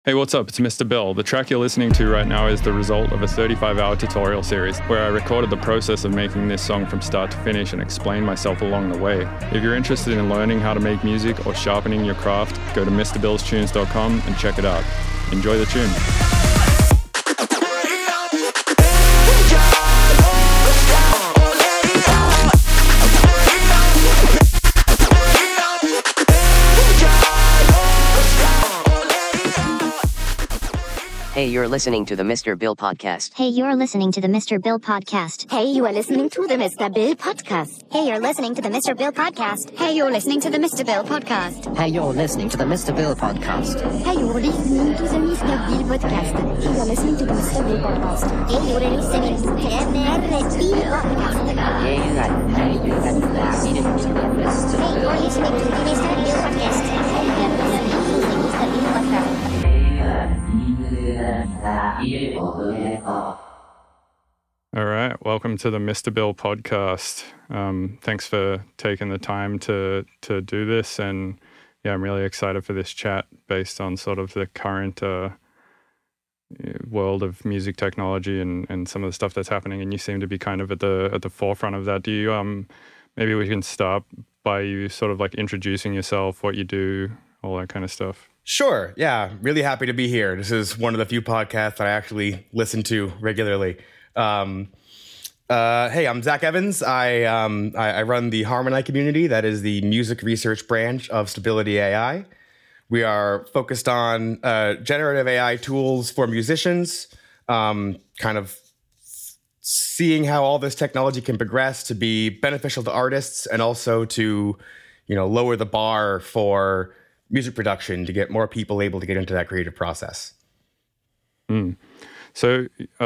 Hey, what's up? It's Mr. Bill. The track you're listening to right now is the result of a 35-hour tutorial series where I recorded the process of making this song from start to finish and explained myself along the way. If you're interested in learning how to make music or sharpening your craft, go to MrBillsTunes.com and check it out. Enjoy the tune. Hey, you're listening to the Mr. Bill Podcast. Hey, you're listening to the Mr. Bill Podcast. Hey, you are listening to the Mr. Bill Podcast. Hey, you're listening to the Mr. Bill Podcast. Hey, you're listening to the Mr. Bill Podcast. Hey, you're listening to the Mr. Bill Podcast. Hey, you're listening to the Mr. Bill Podcast. Hey, you're listening to the Mr. Bill Podcast. Hey, you're listening to the Mr. Bill Podcast. Hey, you're listening to the Mr. Hey, you're listening to the Mr. Bill Podcast. All right, welcome to the Mr. Bill Podcast. Thanks for taking the time to do this, and yeah, I'm really excited for this chat based on sort of the current world of music technology and some of the stuff that's happening. And you seem to be kind of at the forefront of that. Do you maybe we can start by you sort of like introducing yourself, what you do, all that kind of stuff. Sure. Yeah. Really happy to be here. This is one of the few podcasts that I actually listen to regularly. Hey, I'm Zach Evans. I run the Harmoni community. That is the music research branch of Stability AI. We are focused on generative AI tools for musicians, kind of seeing how all this technology can progress to be beneficial to artists and also to, lower the bar for music production to get more people able to get into that creative process. So,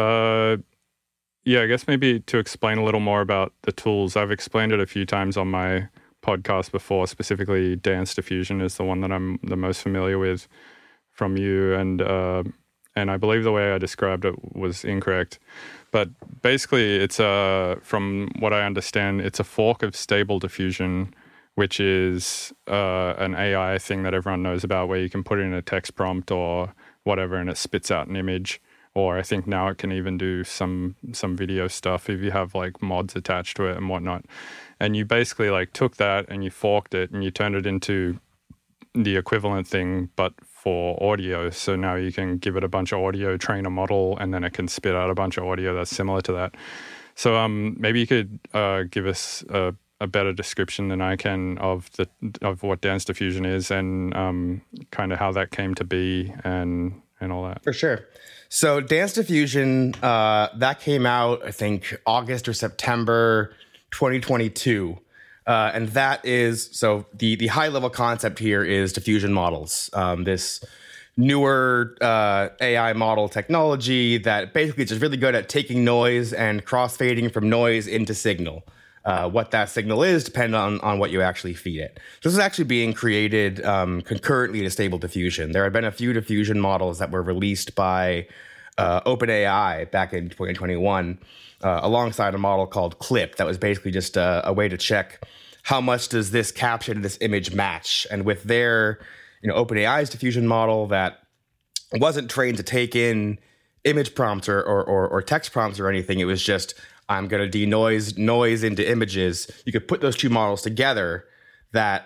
I guess maybe to explain a little more about the tools. I've explained it a few times on my podcast before, specifically Dance Diffusion is the one that I'm the most familiar with from you. And I believe the way I described it was incorrect. But basically, it's from what I understand, it's a fork of Stable Diffusion, which is an AI thing that everyone knows about where you can put in a text prompt or whatever and it spits out an image. Or I think now it can even do some video stuff if you have like mods attached to it and whatnot. And you basically like took that and you forked it and you turned it into the equivalent thing but for audio. So now you can give it a bunch of audio, train a model, and then it can spit out a bunch of audio that's similar to that. So maybe you could give us a better description than I can of what Dance Diffusion is and kind of how that came to be and all that. For sure. So Dance Diffusion, that came out, I think, August or September 2022. And that is, so the high-level concept here is diffusion models. This newer AI model technology that basically is just really good at taking noise and crossfading from noise into signal. What that signal is depends on what you actually feed it. This is actually being created concurrently to Stable Diffusion. There have been a few diffusion models that were released by OpenAI back in 2021 alongside a model called Clip that was basically just a way to check how much does this caption and this image match. And with their, OpenAI's diffusion model that wasn't trained to take in image prompts or text prompts or anything, it was just I'm going to denoise noise into images. You could put those two models together, that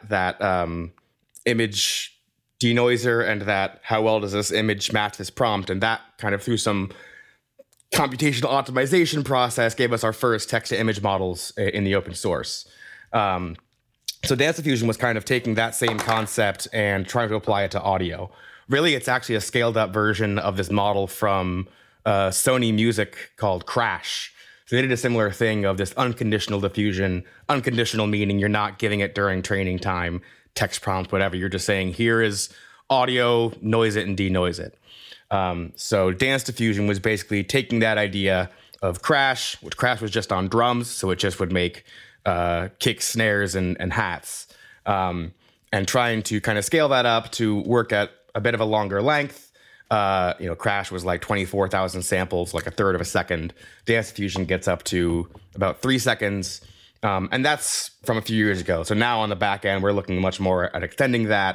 image denoiser and that how well does this image match this prompt, and that kind of through some computational optimization process gave us our first text-to-image models in the open source. So Dance Diffusion was kind of taking that same concept and trying to apply it to audio. Really, it's actually a scaled-up version of this model from Sony Music called Crash. So they did a similar thing of this unconditional diffusion, unconditional meaning you're not giving it during training time, text prompt, whatever. You're just saying, here is audio, noise it and denoise it. So Dance Diffusion was basically taking that idea of Crash, which Crash was just on drums, so it just would make kicks, snares, and hats, and trying to kind of scale that up to work at a bit of a longer length. Crash was like 24,000 samples, like a third of a second. Dance Diffusion gets up to about 3 seconds. And that's from a few years ago. So now on the back end, we're looking much more at extending that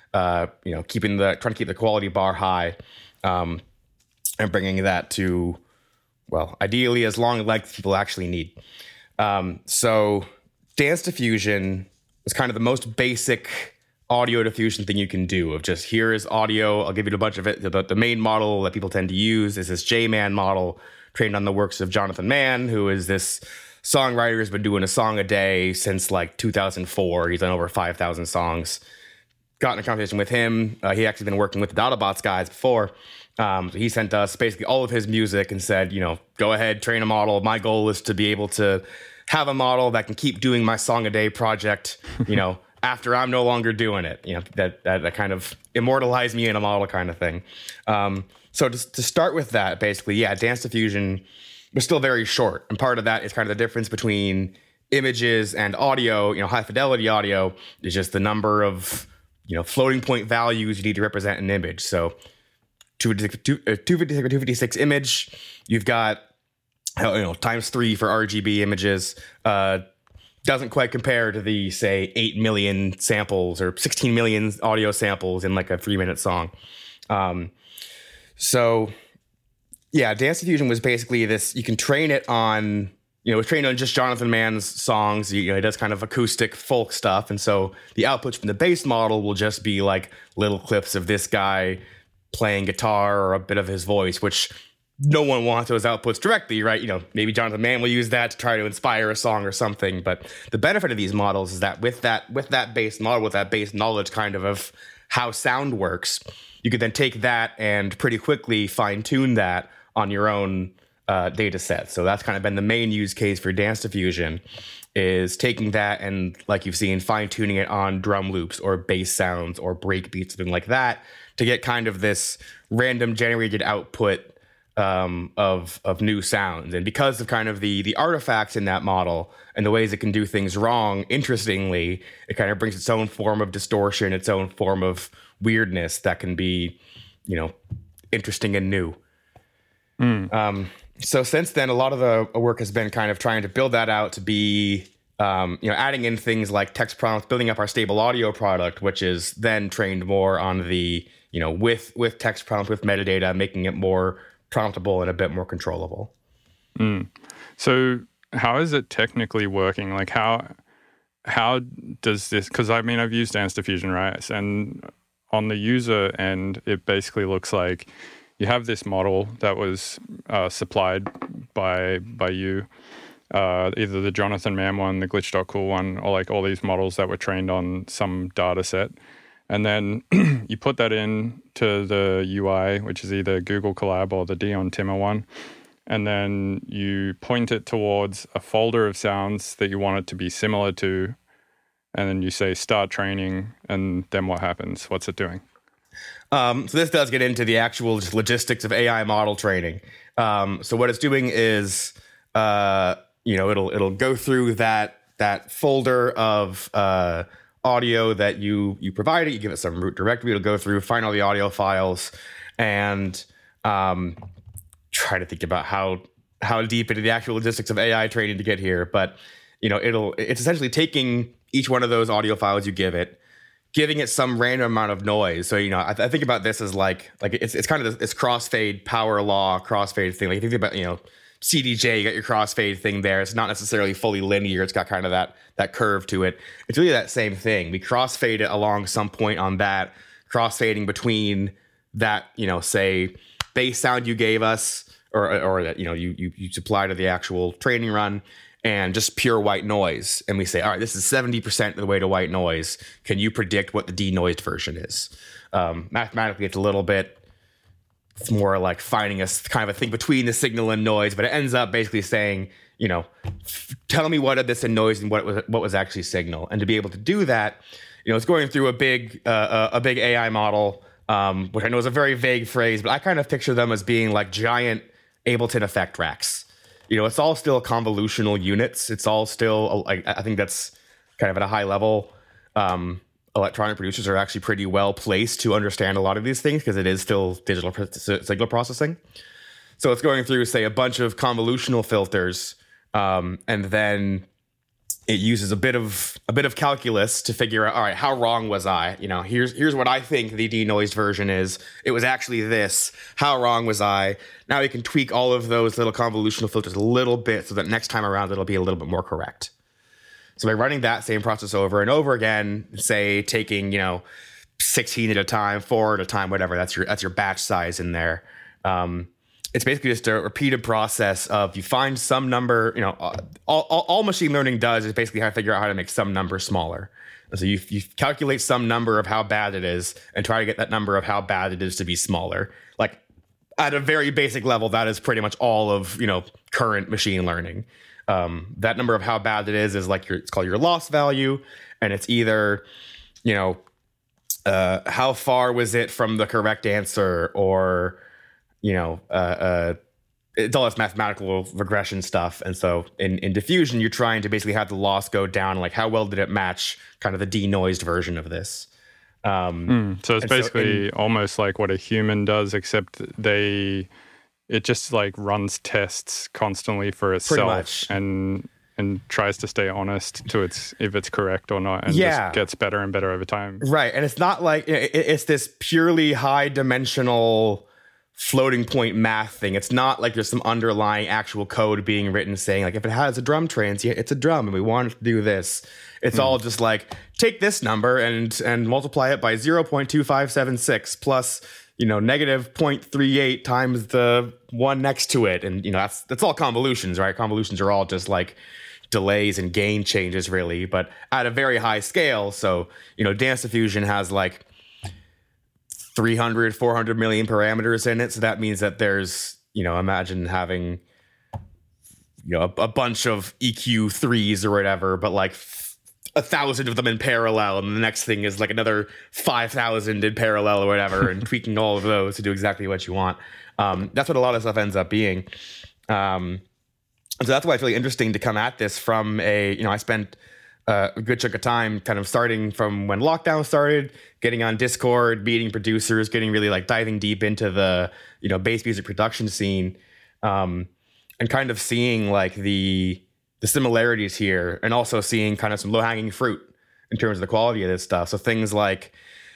trying to keep the quality bar high, and bringing that to, well, ideally as long length people actually need. So dance diffusion is kind of the most basic audio diffusion thing you can do, of just, here is audio. I'll give you a bunch of it. The main model that people tend to use is this J-Man model, trained on the works of Jonathan Mann, who is this songwriter who's been doing a song a day since like 2004. He's done over 5,000 songs. Got in a conversation with him. He actually been working with the DataBots guys before. So he sent us basically all of his music and said, go ahead, train a model. My goal is to be able to have a model that can keep doing my song a day project, after I'm no longer doing it, that kind of immortalize me in a model kind of thing. So to start with that, basically, dance diffusion was still very short. And part of that is kind of the difference between images and audio. High fidelity audio is just the number of, floating point values you need to represent an image. So 256 or 256 image, you've got, times 3 for RGB images, doesn't quite compare to the, say, 8 million samples or 16 million audio samples in like a 3-minute song. Dance diffusion was basically this, you can train it on, it was trained on just Jonathan Mann's songs. It does kind of acoustic folk stuff. And so the outputs from the base model will just be like little clips of this guy playing guitar or a bit of his voice, which no one wants those outputs directly, right? Maybe Jonathan Mann will use that to try to inspire a song or something. But the benefit of these models is that with that base model, with that base knowledge kind of how sound works, you could then take that and pretty quickly fine tune that on your own data set. So that's kind of been the main use case for dance diffusion, is taking that and, like you've seen, fine tuning it on drum loops or bass sounds or break beats, something like that, to get kind of this random generated output of new sounds. And because of kind of the artifacts in that model and the ways it can do things wrong, interestingly, it kind of brings its own form of distortion, its own form of weirdness that can be, interesting and new. So since then, a lot of the work has been kind of trying to build that out to be, adding in things like text prompts, building up our stable audio product, which is then trained more on the, with text prompts, with metadata, making it more promptable and a bit more controllable. So how is it technically working? Like how does this, because I've used dance diffusion, right? And on the user end, it basically looks like you have this model that was supplied by you, either the Jonathan Mann one, the Glitch.cool one, or like all these models that were trained on some data set. And then you put that in to the UI, which is either Google Colab or the Dion Timmer one. And then you point it towards a folder of sounds that you want it to be similar to. And then you say, start training. And then what happens? What's it doing? So this does get into the actual just logistics of AI model training. So what it's doing is, it'll go through that folder of audio that you provide it. You give it some root directory. It'll go through, find all the audio files, and try to think about how deep into the actual logistics of AI training to get here. But it's essentially taking each one of those audio files you give it, giving it some random amount of noise. So, I think about this as like it's kind of this crossfade power law crossfade thing. Like you think about, CDJ, you got your crossfade thing there. It's not necessarily fully linear. It's got kind of that curve to it. It's really that same thing. We crossfade it along some point on that, crossfading between that, say, bass sound you gave us or that, you supply to the actual training run, and just pure white noise. And we say, all right, this is 70% of the way to white noise. Can you predict what the denoised version is? Mathematically, it's a little bit, it's more like finding a kind of a thing between the signal and noise, but it ends up basically saying, tell me what of this is noise and what was actually signal. And to be able to do that, it's going through a big AI model, which I know is a very vague phrase, but I kind of picture them as being like giant Ableton effect racks. It's all still convolutional units. It's all still, I think that's kind of at a high level. Electronic producers are actually pretty well placed to understand a lot of these things because it is still digital signal processing. So it's going through, say, a bunch of convolutional filters, and then it uses a bit of calculus to figure out, all right, how wrong was I? Here's what I think the denoised version is. It was actually this. How wrong was I? Now we can tweak all of those little convolutional filters a little bit so that next time around it'll be a little bit more correct. So by running that same process over and over again, say taking 16 at a time, 4 at a time, whatever, that's your batch size in there. It's basically just a repeated process of you find some number, all machine learning does is basically how to figure out how to make some number smaller. And so you calculate some number of how bad it is and try to get that number of how bad it is to be smaller. Like at a very basic level, that is pretty much all of, current machine learning. That number of how bad it is like it's called your loss value. And it's either, how far was it from the correct answer, or it's all this mathematical regression stuff. And so in diffusion, you're trying to basically have the loss go down. Like how well did it match kind of the denoised version of this? So it's basically almost like what a human does, except it just like runs tests constantly for itself and tries to stay honest to if it's correct or not, and just gets better and better over time. Right. And it's not like it's this purely high dimensional floating point math thing. It's not like there's some underlying actual code being written saying like if it has a drum transient, it's a drum and we want it to do this. It's all just like take this number and multiply it by 0.2576 plus negative 0.38 times the one next to it, and that's all convolutions, right? Convolutions are all just like delays and gain changes really, but at a very high scale. So dance diffusion has like 300, 400 million parameters in it. So that means that there's, imagine having, a bunch of EQ3s or whatever, but like 1,000 of them in parallel. And the next thing is like another 5,000 in parallel or whatever, and tweaking all of those to do exactly what you want. That's what a lot of stuff ends up being. So that's why it's really interesting to come at this from I spent a good chunk of time kind of starting from when lockdown started, getting on Discord, meeting producers, getting really like diving deep into the, bass music production scene, and kind of seeing like the similarities here, and also seeing kind of some low hanging fruit in terms of the quality of this stuff. So things like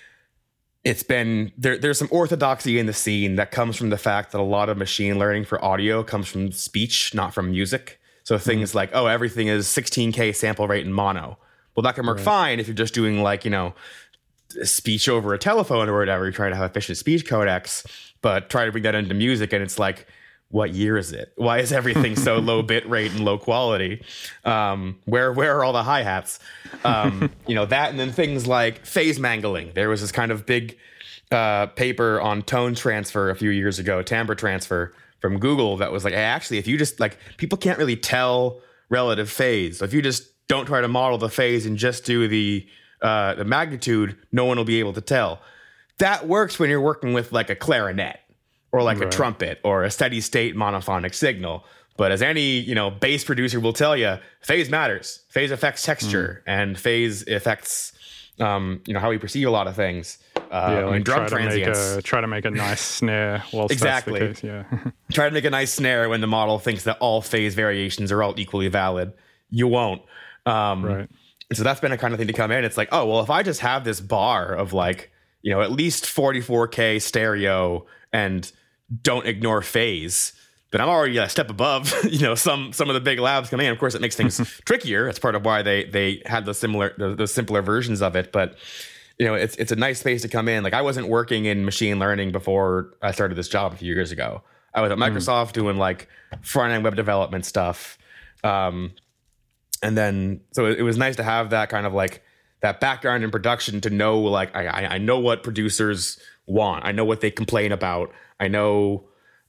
there's some orthodoxy in the scene that comes from the fact that a lot of machine learning for audio comes from speech, not from music. So things like, everything is 16K sample rate in mono. Well, that can work fine if you're just doing like, speech over a telephone or whatever. You're trying to have efficient speech codecs, but try to bring that into music. And it's like, what year is it? Why is everything so low bit rate and low quality? Where are all the hi-hats? That, and then things like phase mangling. There was this kind of big paper on tone transfer a few years ago, timbre transfer, from Google that was like, hey, actually, if you just like, people can't really tell relative phase. So if you just don't try to model the phase and just do the magnitude, no one will be able to tell. That works when you're working with like a clarinet or like a trumpet or a steady state monophonic signal. But as any, bass producer will tell you, phase matters. Phase affects texture and phase affects, how we perceive a lot of things. Like drum transients. Try to make a nice snare whilst exactly. That's the case. Yeah. Try to make a nice snare when the model thinks that all phase variations are all equally valid. You won't. Right. So that's been a kind of thing to come in. It's like, oh, well, if I just have this bar of like, at least 44K stereo and don't ignore phase, then I'm already a step above, some of the big labs coming in. Of course, it makes things trickier. That's part of why they had the simpler versions of it. But it's a nice space to come in. Like I wasn't working in machine learning before I started this job a few years ago. I was at Microsoft doing like front end web development stuff. And then, so it was nice to have that kind of like that background in production to know, like, I know what producers want. I know what they complain about. I know,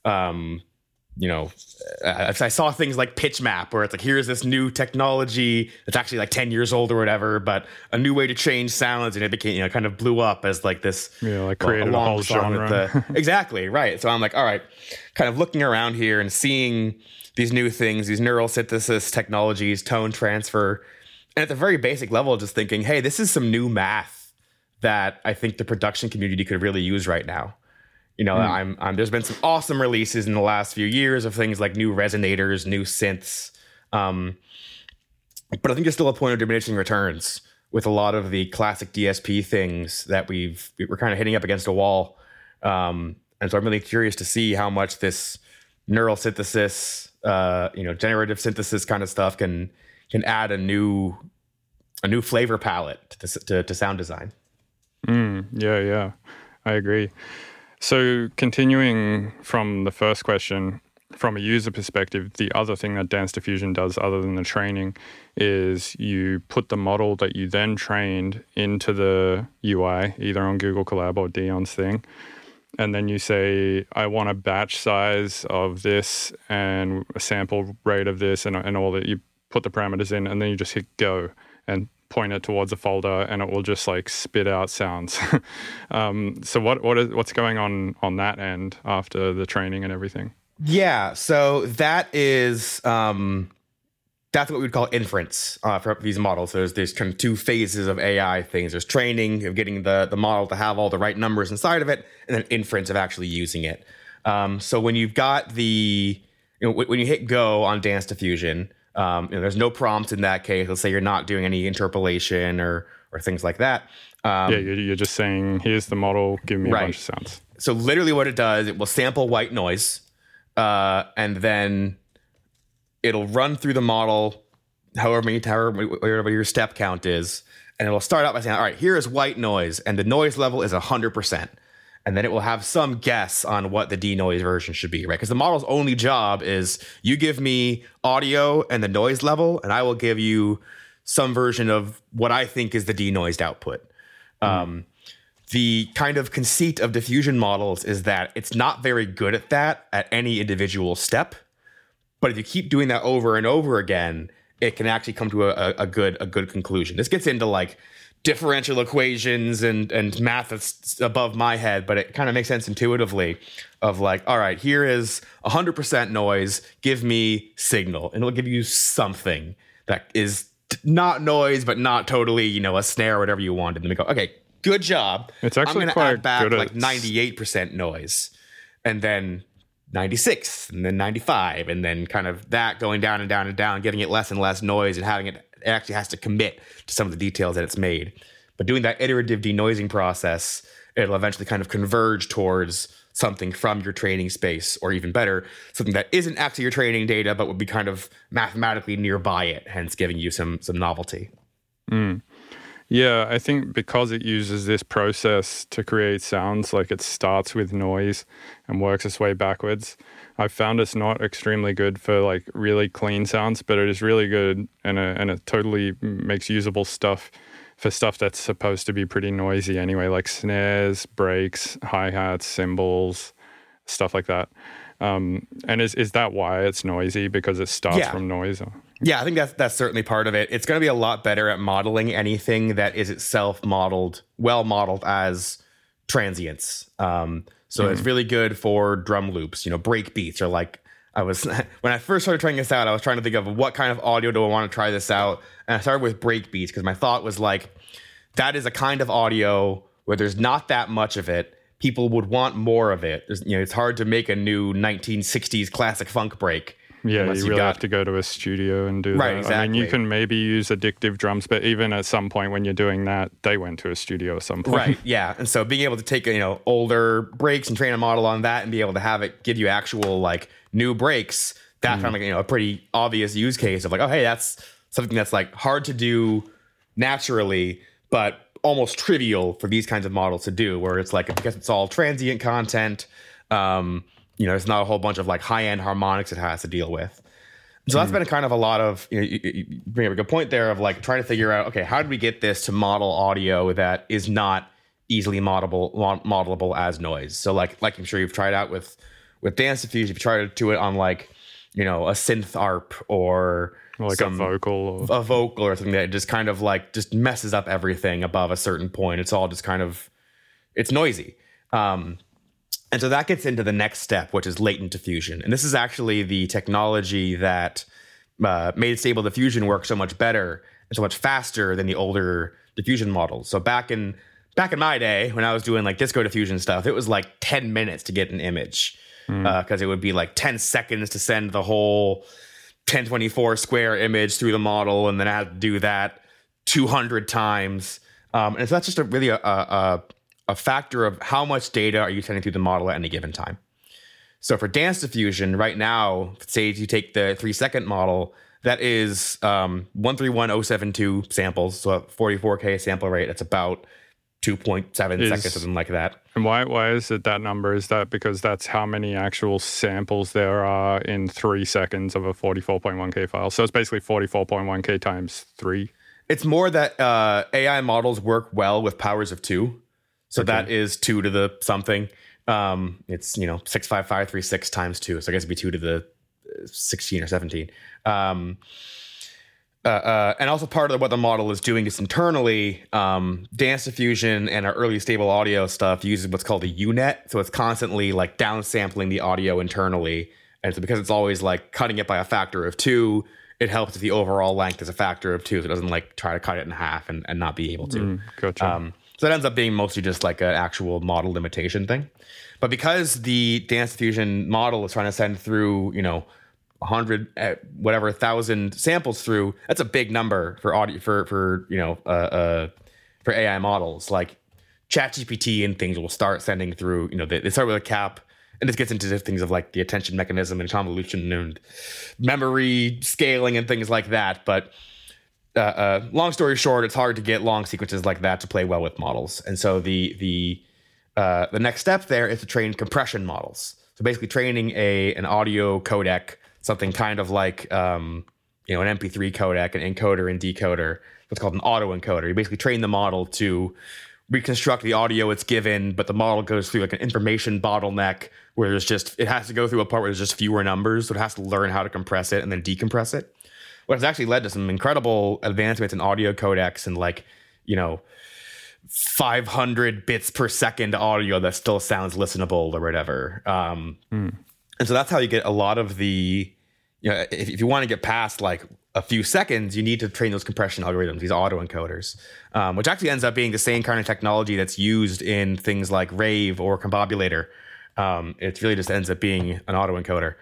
I saw things like PitchMap where it's like, here's this new technology that's actually like 10 years old or whatever, but a new way to change sounds. And it became, kind of blew up as like this. Yeah, like created a whole genre. Exactly, right. So I'm like, all right, kind of looking around here and seeing these new things, these neural synthesis technologies, tone transfer. And at the very basic level, just thinking, hey, this is some new math that I think the production community could really use right now. There's been some awesome releases in the last few years of things like new resonators, new synths. But I think there's still a point of diminishing returns with a lot of the classic DSP things that we're kind of hitting up against a wall. And so I'm really curious to see how much this neural synthesis, generative synthesis kind of stuff can add a new flavor palette to sound design. Yeah, I agree. So continuing from the first question, from a user perspective, the other thing that Dance Diffusion does other than the training is you put the model that you then trained into the UI, either on Google Colab or Dion's thing. And then you say, I want a batch size of this and a sample rate of this and all that. You put the parameters in and then you just hit go and point it towards a folder and it will just like spit out sounds. So what's going on that end after the training and everything? Yeah, so that is that's what we'd call inference for these models. So there's kind of two phases of AI things. There's training of getting the model to have all the right numbers inside of it, and then inference of actually using it. So when you've got when you hit go on Dance Diffusion, there's no prompt in that case. Let's say you're not doing any interpolation or things like that. You're just saying, here's the model, give me a bunch of sounds. So literally what it does, it will sample white noise, and then it'll run through the model, however your step count is, and it'll start out by saying, all right, here is white noise, and the noise level is 100%. And then it will have some guess on what the denoise version should be, right? Because the model's only job is you give me audio and the noise level, and I will give you some version of what I think is the denoised output. The kind of conceit of diffusion models is that it's not very good at that at any individual step. But if you keep doing that over and over again, it can actually come to a good conclusion. This gets into like differential equations and math that's above my head, but it kind of makes sense intuitively of like, all right, here is 100% noise, give me signal, and it'll give you something that is not noise, but not totally, a snare or whatever you want. And then we go, okay, good job. It's actually I'm quite add back good like 98% noise, and then 96, and then 95, and then kind of that going down and down and down, getting it less and less noise and having it actually has to commit to some of the details that it's made. But doing that iterative denoising process, it'll eventually kind of converge towards something from your training space, or even better, something that isn't actually your training data, but would be kind of mathematically nearby it, hence giving you some novelty. Yeah, I think because it uses this process to create sounds, like it starts with noise and works its way backwards, I've found it's not extremely good for like really clean sounds, but it is really good and it totally makes usable stuff for stuff that's supposed to be pretty noisy anyway, like snares, breaks, hi-hats, cymbals, stuff like that. And is that why it's noisy? Because it starts from noise? Yeah, I think that's certainly part of it. It's going to be a lot better at modeling anything that is itself well modeled as transients. So it's really good for drum loops, break beats, or like when I first started trying this out, I was trying to think of what kind of audio do I want to try this out. And I started with break beats because my thought was like, that is a kind of audio where there's not that much of it. People would want more of it. It's hard to make a new 1960s classic funk break. Yeah, you really have to go to a studio and do that. Right, exactly. I mean, you can maybe use addictive drums, but even at some point when you're doing that, they went to a studio at some point. Right, yeah. And so being able to take, older breaks and train a model on that and be able to have it give you actual, like, new breaks, that's kind of like, a pretty obvious use case of like, oh, hey, that's something that's, like, hard to do naturally, but almost trivial for these kinds of models to do, where it's like, because it's all transient content, it's not a whole bunch of like high-end harmonics it has to deal with. So that's been kind of a lot of, you bring up a good point there of like trying to figure out, okay, how do we get this to model audio that is not easily modelable as noise? So like I'm sure you've tried out with Dance Diffusion, if you try to do it on like, a synth ARP or like a vocal or something that just kind of like just messes up everything above a certain point. It's all just kind of, it's noisy. And so that gets into the next step, which is latent diffusion. And this is actually the technology that made Stable Diffusion work so much better and so much faster than the older diffusion models. So back in my day, when I was doing like disco diffusion stuff, it was like 10 minutes to get an image because it would be like 10 seconds to send the whole 1024 square image through the model, and then I had to do that 200 times. And so that's just really a factor of how much data are you sending through the model at any given time. So for dance diffusion, right now, say you take the 3-second model, that is 131072 samples, so a 44K sample rate. That's about 2.7 seconds, something like that. And why is it that number? Is that because that's how many actual samples there are in 3 seconds of a 44.1K file? So it's basically 44.1K times 3. It's more that AI models work well with powers of 2. So that is 2 to the something. It's 65536 times 2. So I guess it'd be 2 to the 16 or 17. And also part of what the model is doing is internally, dance diffusion and our early stable audio stuff uses what's called a UNet. So it's constantly like downsampling the audio internally. And so because it's always like cutting it by a factor of 2, it helps if the overall length is a factor of 2. So it doesn't like try to cut it in half and not be able to. Gotcha. So it ends up being mostly just like an actual model limitation thing. But because the dance diffusion model is trying to send through, 1,000 samples through, that's a big number for audio for AI models. Like ChatGPT and things will start sending through, they start with a cap, and this gets into things of like the attention mechanism and convolution and memory scaling and things like that. But long story short, it's hard to get long sequences like that to play well with models. And so the next step there is to train compression models. So basically training an audio codec, something kind of like an MP3 codec, an encoder and decoder, what's called an autoencoder. You basically train the model to reconstruct the audio it's given, but the model goes through like an information bottleneck where it has to go through a part where there's just fewer numbers. So it has to learn how to compress it and then decompress it. What has actually led to some incredible advancements in audio codecs and 500 bits per second audio that still sounds listenable or whatever. And so that's how you get a lot of the, if you want to get past like a few seconds, you need to train those compression algorithms, these autoencoders, which actually ends up being the same kind of technology that's used in things like Rave or Combobulator. It really just ends up being an autoencoder.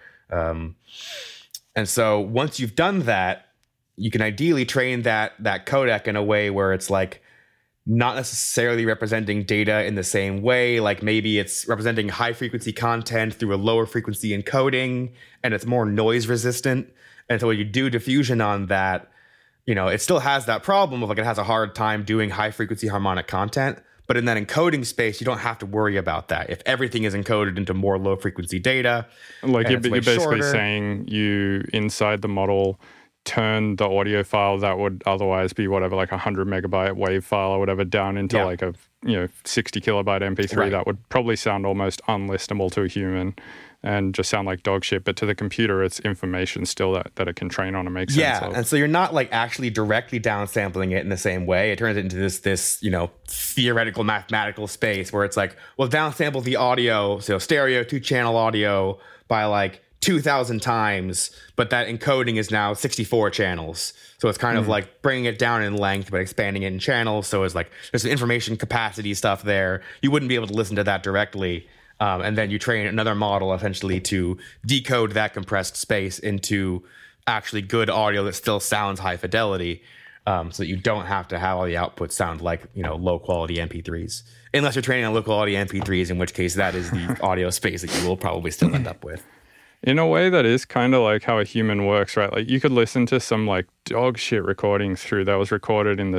And so once you've done that, you can ideally train that codec in a way where it's like not necessarily representing data in the same way. Like maybe it's representing high frequency content through a lower frequency encoding, and it's more noise resistant. And so when you do diffusion on that, it still has that problem of like it has a hard time doing high frequency harmonic content. But in that encoding space, you don't have to worry about that. If everything is encoded into more low frequency data, like you're basically saying you inside the model turn the audio file that would otherwise be whatever, like 100 megabyte wave file or whatever, down into like a 60 kilobyte MP3 that would probably sound almost unlistenable to a human and just sound like dog shit. But to the computer, it's information still that it can train on and make sense of. And so you're not like actually directly downsampling it in the same way. It turns it into this theoretical mathematical space where it's like, well, downsample the audio, so stereo 2-channel audio by like 2,000 times, but that encoding is now 64 channels. So it's kind of like bringing it down in length, but expanding it in channels. So it's like there's some information capacity stuff there. You wouldn't be able to listen to that directly. And then you train another model essentially to decode that compressed space into actually good audio that still sounds high fidelity, so that you don't have to have all the outputs sound like low quality MP3s. Unless you're training on low quality MP3s, in which case that is the audio space that you will probably still end up with. In a way, that is kind of like how a human works, right? Like you could listen to some like dog shit recording through that was recorded in the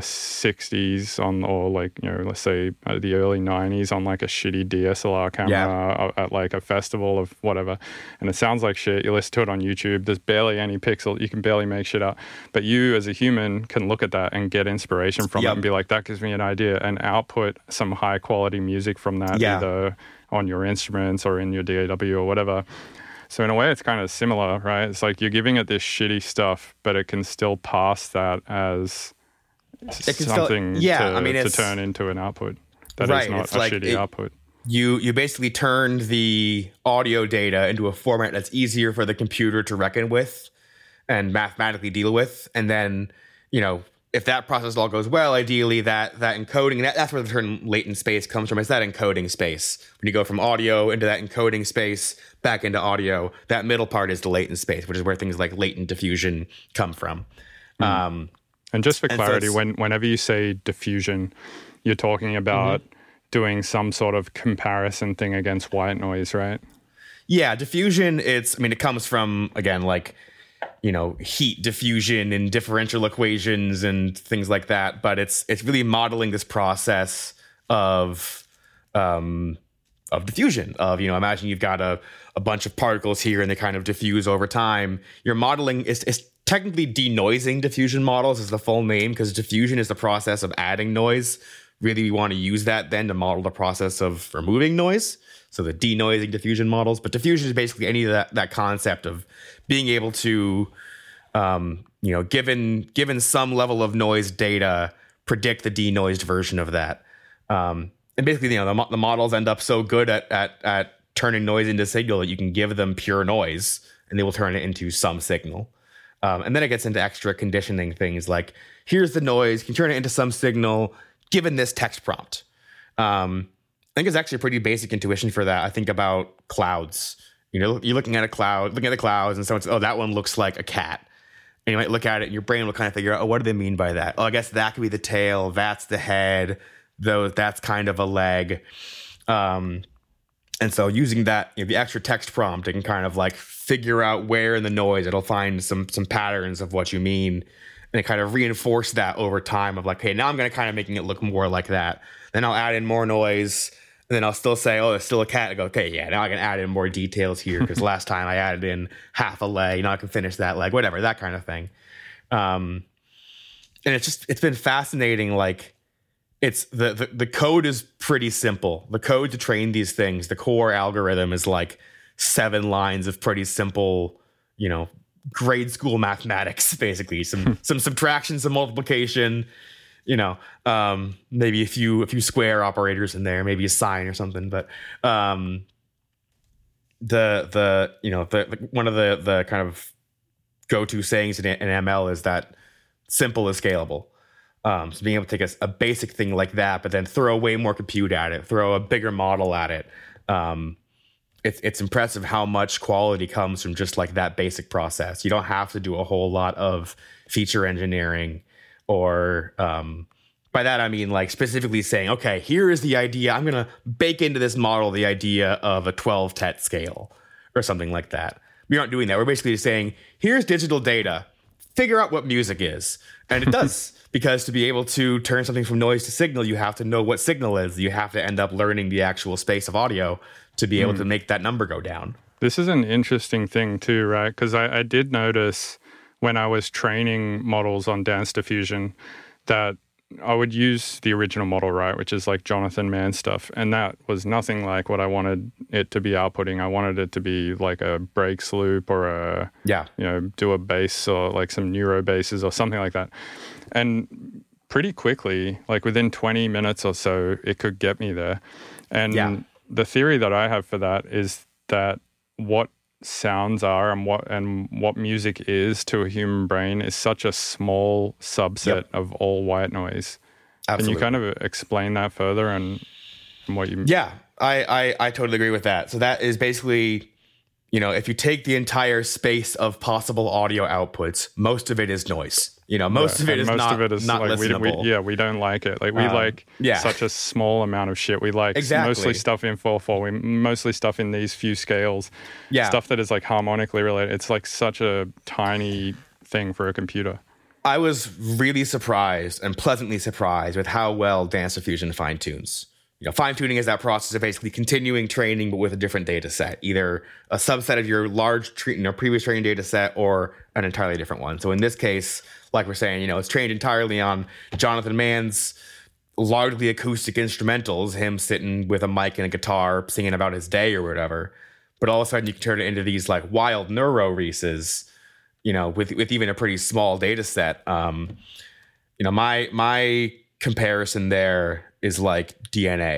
60s or like, let's say the early 90s on like a shitty DSLR camera at like a festival of whatever. And it sounds like shit. You listen to it on YouTube. There's barely any pixel. You can barely make shit out. But you as a human can look at that and get inspiration from it and be like, that gives me an idea, and output some high quality music from that either on your instruments or in your DAW or whatever. So in a way, it's kind of similar, right? It's like you're giving it this shitty stuff, but it can still pass that as something to turn into an output that is not a shitty output. You basically turned the audio data into a format that's easier for the computer to reckon with and mathematically deal with. And then, if that process all goes well, ideally that encoding, that's where the term latent space comes from. It's that encoding space. When you go from audio into that encoding space, back into audio, that middle part is the latent space, which is where things like latent diffusion come from. And just for clarity, whenever you say diffusion, you're talking about doing some sort of comparison thing against white noise, right? Yeah, diffusion, it comes from, again, like, heat diffusion and differential equations and things like that. But it's really modeling this process of diffusion. Imagine you've got a bunch of particles here and they kind of diffuse over time. Your modeling is technically denoising diffusion models is the full name, because diffusion is the process of adding noise. Really, we want to use that then to model the process of removing noise. So the denoising diffusion models. But diffusion is basically any of that concept of being able to, given some level of noise data, predict the denoised version of that. And basically, the models end up so good at turning noise into signal that you can give them pure noise and they will turn it into some signal. And then it gets into extra conditioning things like, here's the noise, you can turn it into some signal given this text prompt. I think it's actually a pretty basic intuition for that. I think about clouds. You're looking at a cloud, looking at the clouds, and someone says, oh, that one looks like a cat. And you might look at it and your brain will kind of figure out, oh, what do they mean by that? Oh, I guess that could be the tail. That's the head. Though that's kind of a leg. And so using that, the extra text prompt, it can kind of like figure out where in the noise it'll find some patterns of what you mean. And it kind of reinforce that over time of like, hey, now I'm going to kind of making it look more like that. Then I'll add in more noise. And then I'll still say, oh, it's still a cat. I go, okay, yeah, now I can add in more details here because last time I added in half a leg. Now I can finish that leg, whatever, that kind of thing. And it's been fascinating. Like, it's the code is pretty simple. The code to train these things, the core algorithm is like 7 lines of pretty simple, grade school mathematics, basically. Some subtraction, some multiplication. Maybe a few square operators in there, maybe a sine or something. But one of the kind of go-to sayings in ML is that simple is scalable. So being able to take a basic thing like that, but then throw way more compute at it, throw a bigger model at it. It's impressive how much quality comes from just like that basic process. You don't have to do a whole lot of feature engineering. Or by that, I mean like specifically saying, okay, here is the idea. I'm going to bake into this model the idea of a 12-tet scale or something like that. We aren't doing that. We're basically saying, here's digital data. Figure out what music is. And it does. Because to be able to turn something from noise to signal, you have to know what signal is. You have to end up learning the actual space of audio to be able to make that number go down. This is an interesting thing too, right? Because I did notice when I was training models on dance diffusion that I would use the original model, right, which is like Jonathan Mann stuff. And that was nothing like what I wanted it to be outputting. I wanted it to be like a breaks loop or do a bass or like some neuro basses or something like that. And pretty quickly, like within 20 minutes or so, it could get me there. And the theory that I have for that is that what sounds are and what music is to a human brain is such a small subset of all white noise. Absolutely. Can you kind of explain that further and what you... Yeah, I totally agree with that. So that is basically, if you take the entire space of possible audio outputs, most of it is noise. Most of it is not listenable. We don't like it. Like we like such a small amount of shit. We like mostly stuff in 4/4. We mostly stuff in these few scales. Yeah. Stuff that is like harmonically related. It's like such a tiny thing for a computer. I was really surprised and pleasantly surprised with how well Dance Diffusion fine tunes. Fine-tuning is that process of basically continuing training, but with a different data set, either a subset of your previous training data set or an entirely different one. So in this case, like we're saying, it's trained entirely on Jonathan Mann's largely acoustic instrumentals, him sitting with a mic and a guitar singing about his day or whatever. But all of a sudden you can turn it into these like wild neuro reces, with even a pretty small data set. My comparison there is like DNA.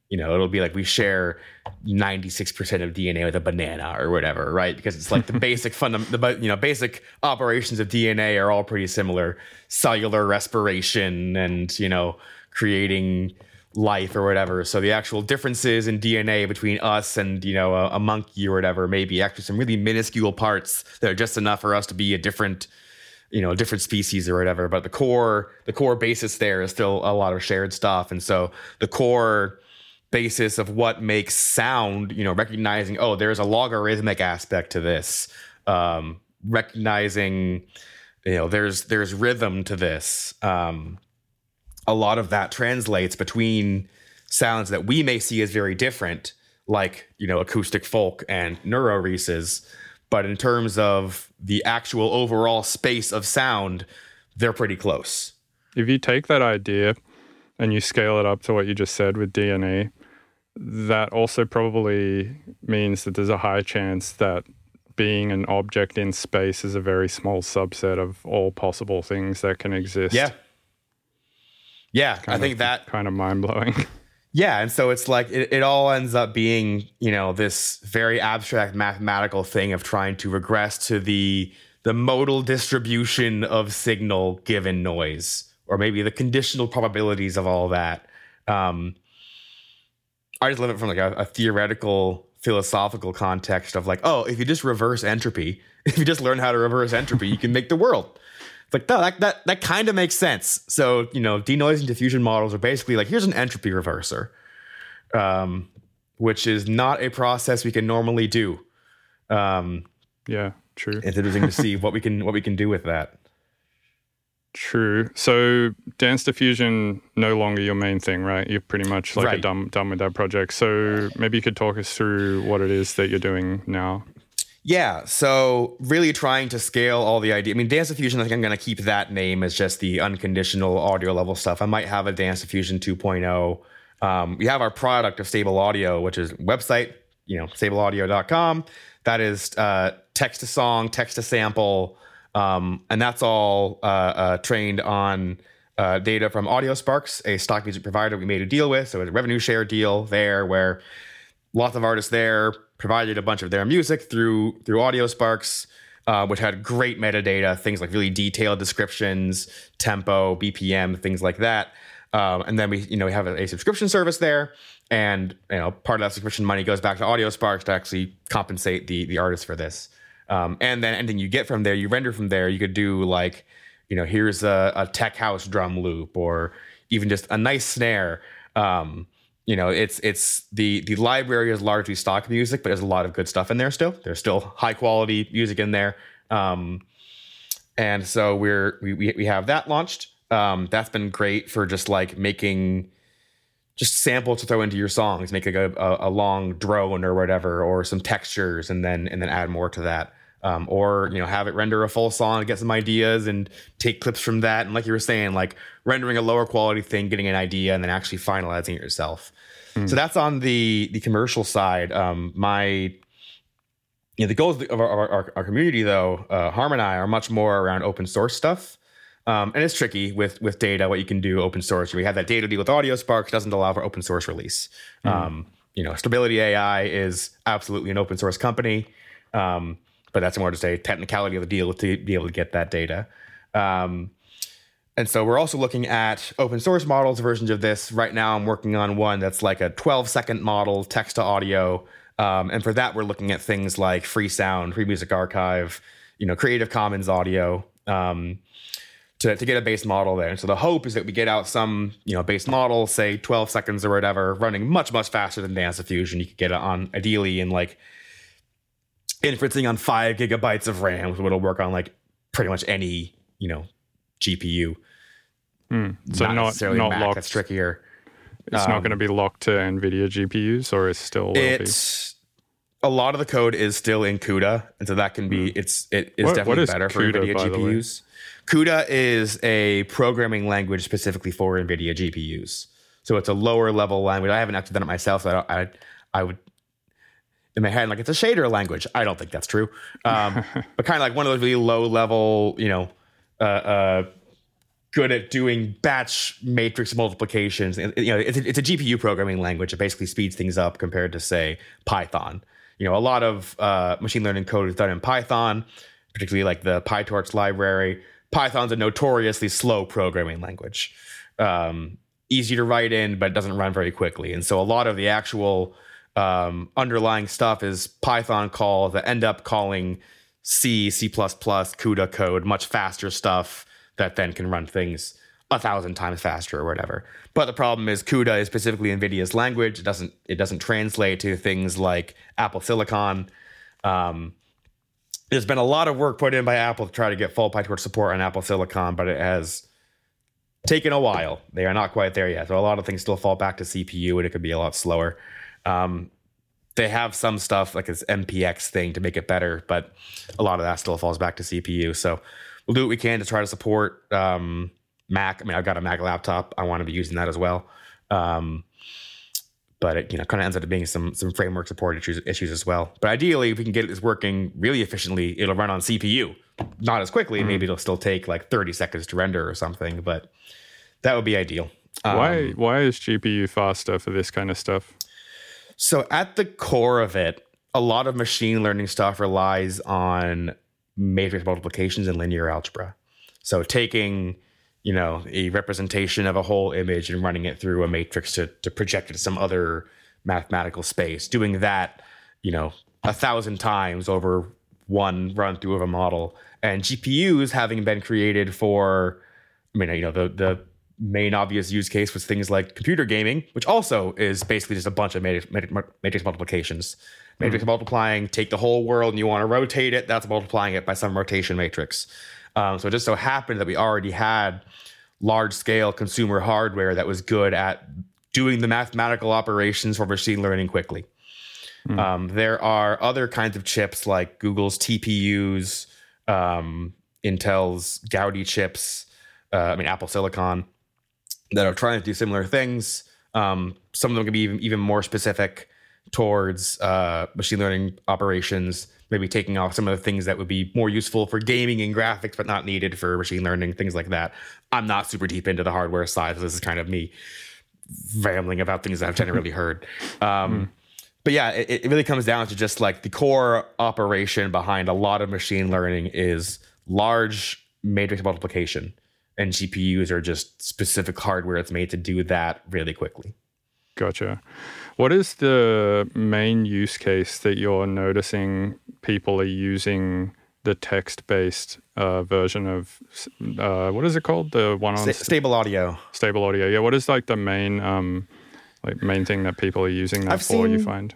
It'll be like we share 96% of DNA with a banana or whatever, right? Because it's like the basic basic operations of DNA are all pretty similar. Cellular respiration and, creating life or whatever. So the actual differences in DNA between us and, a monkey or whatever may be actually some really minuscule parts that are just enough for us to be a different species or whatever. But the core basis there is still a lot of shared stuff. And so the core basis of what makes sound, recognizing, oh, there's a logarithmic aspect to this, recognizing, there's rhythm to this. A lot of that translates between sounds that we may see as very different, like, acoustic folk and neuroreses. But in terms of the actual overall space of sound, they're pretty close. If you take that idea and you scale it up to what you just said with DNA, that also probably means that there's a high chance that being an object in space is a very small subset of all possible things that can exist. Yeah, I think that kind of mind-blowing. Yeah, and so it's like it all ends up being, this very abstract mathematical thing of trying to regress to the modal distribution of signal given noise, or maybe the conditional probabilities of all that. I just love it from like a theoretical, philosophical context of like, oh, if you just reverse entropy, if you just learn how to reverse entropy, you can make the world. It's like, no, that kind of makes sense. So, denoising diffusion models are basically like, here's an entropy reverser, which is not a process we can normally do. Yeah, true. It's interesting to see what we can do with that. True. So dance diffusion no longer your main thing, right? You're pretty much like right. done with that project. So maybe you could talk us through what it is that you're doing now. Yeah, so really trying to scale all the idea. I mean, Dance Diffusion, I think I'm going to keep that name as just the unconditional audio level stuff. I might have a Dance Diffusion 2.0. We have our product of Stable Audio, which is website, stableaudio.com. That is text to song, text to sample, and that's all trained on data from AudioSparks, a stock music provider we made a deal with. So it's a revenue share deal there where lots of artists there provided a bunch of their music through AudioSparks, which had great metadata, things like really detailed descriptions, tempo, BPM, things like that. And then we have a subscription service there, and part of that subscription money goes back to AudioSparks to actually compensate the artist for this. And then anything you get from there, you render from there. You could do like, here's a tech house drum loop, or even just a nice snare. It's the library is largely stock music, but there's a lot of good stuff in there still. There's still high quality music in there. And so we have that launched. That's been great for just like making just samples to throw into your songs, make like a long drone or whatever, or some textures, and then add more to that. Or have it render a full song, get some ideas, and take clips from that. And like you were saying, like rendering a lower quality thing, getting an idea, and then actually finalizing it yourself. So that's on the commercial side. The goals of our community, though, Harm and I, are much more around open source stuff. And it's tricky with data, what you can do open source. We have that data deal with AudioSparks, doesn't allow for open source release. Stability AI is absolutely an open source company. But that's more just a technicality of the deal to be able to get that data. And so we're also looking at open source models, versions of this. Right now, I'm working on one that's like a 12-second model, text to audio. And for that, we're looking at things like Free Sound, Free Music Archive, Creative Commons audio, to get a base model there. And so the hope is that we get out some, base model, say 12 seconds or whatever, running much, much faster than Dance Diffusion. You could get it on ideally in like inferencing on 5 gigabytes of RAM, so it'll work on like pretty much any, GPU. So not necessarily not Mac, locked. that's trickier. It's not going to be locked to NVIDIA GPUs, or it's still a lot of the code is still in CUDA, and so that can be it is definitely better for NVIDIA GPUs. CUDA is a programming language specifically for NVIDIA GPUs, so it's a lower level language. I haven't actually done it myself, so I would in my head like it's a shader language. I don't think that's true, but kind of like one of those really low level, good at doing batch matrix multiplications. It's a GPU programming language. It basically speeds things up compared to, say, Python. A lot of machine learning code is done in Python, particularly like the PyTorch library. Python's a notoriously slow programming language. Easy to write in, but it doesn't run very quickly. And so a lot of the actual underlying stuff is Python calls that end up calling C, C++, CUDA code, much faster stuff that then can run things 1,000 times faster or whatever. But the problem is CUDA is specifically NVIDIA's language. It doesn't translate to things like Apple Silicon. There's been a lot of work put in by Apple to try to get full PyTorch support on Apple Silicon, but it has taken a while. They are not quite there yet. So a lot of things still fall back to CPU, and it could be a lot slower. They have some stuff like this MPX thing to make it better, but a lot of that still falls back to CPU. So we'll do what we can to try to support Mac. I mean, I've got a Mac laptop. I want to be using that as well. But it kind of ends up being some framework support issues as well. But ideally, if we can get this working really efficiently, it'll run on CPU. Not as quickly. Maybe it'll still take like 30 seconds to render or something, but that would be ideal. Why is GPU faster for this kind of stuff? So at the core of it, a lot of machine learning stuff relies on matrix multiplications and linear algebra. So taking a representation of a whole image and running it through a matrix to project it to some other mathematical space, doing that 1,000 times over one run through of a model. And GPUs having been created for, the main obvious use case was things like computer gaming, which also is basically just a bunch of matrix multiplications. Matrix multiplying, take the whole world and you want to rotate it, that's multiplying it by some rotation matrix. So it just so happened that we already had large-scale consumer hardware that was good at doing the mathematical operations for machine learning quickly. There are other kinds of chips like Google's TPUs, Intel's Gaudi chips, Apple Silicon, that are trying to do similar things. Some of them can be even more specific towards machine learning operations, maybe taking off some of the things that would be more useful for gaming and graphics, but not needed for machine learning, things like that. I'm not super deep into the hardware side, so this is kind of me rambling about things that I've generally heard. But yeah, it really comes down to just like the core operation behind a lot of machine learning is large matrix multiplication, and GPUs are just specific hardware that's made to do that really quickly. Gotcha. What is the main use case that you're noticing people are using the text-based version of, what is it called? The one on Stable Audio. Stable Audio. Yeah. What is like the main thing that people are using that for, you find?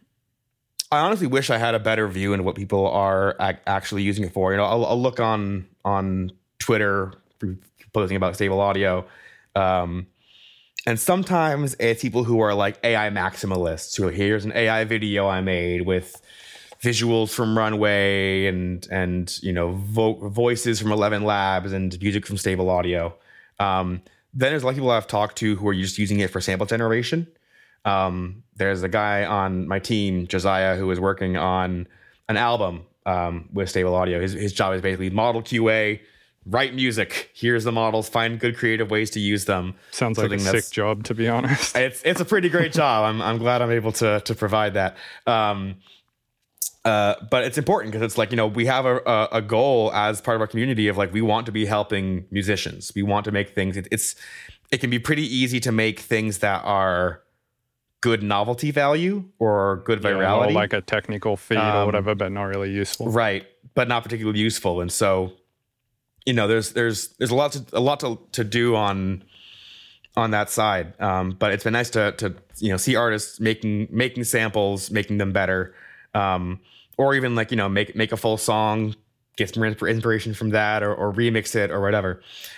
I honestly wish I had a better view into what people are actually using it for. I'll look on Twitter for posting about Stable Audio. And sometimes it's people who are like AI maximalists who are, here's an AI video I made with visuals from Runway and voices from 11 Labs and music from Stable Audio. Then there's a lot of people I've talked to who are just using it for sample generation. There's a guy on my team, Josiah, who is working on an album with Stable Audio. His job is basically model QA, write music. Here's the models. Find good creative ways to use them. Sounds like a sick job, to be honest. It's a pretty great job. I'm glad I'm able to provide that. But it's important because it's like, we have a goal as part of our community of like, we want to be helping musicians. We want to make things. It can be pretty easy to make things that are good novelty value or good virality, or like a technical feat or whatever, but not really useful. Right, but not particularly useful. And so, there's a lot to do on that side. But it's been nice to see artists making samples, making them better, or even like make a full song, get some inspiration from that, or remix it or whatever.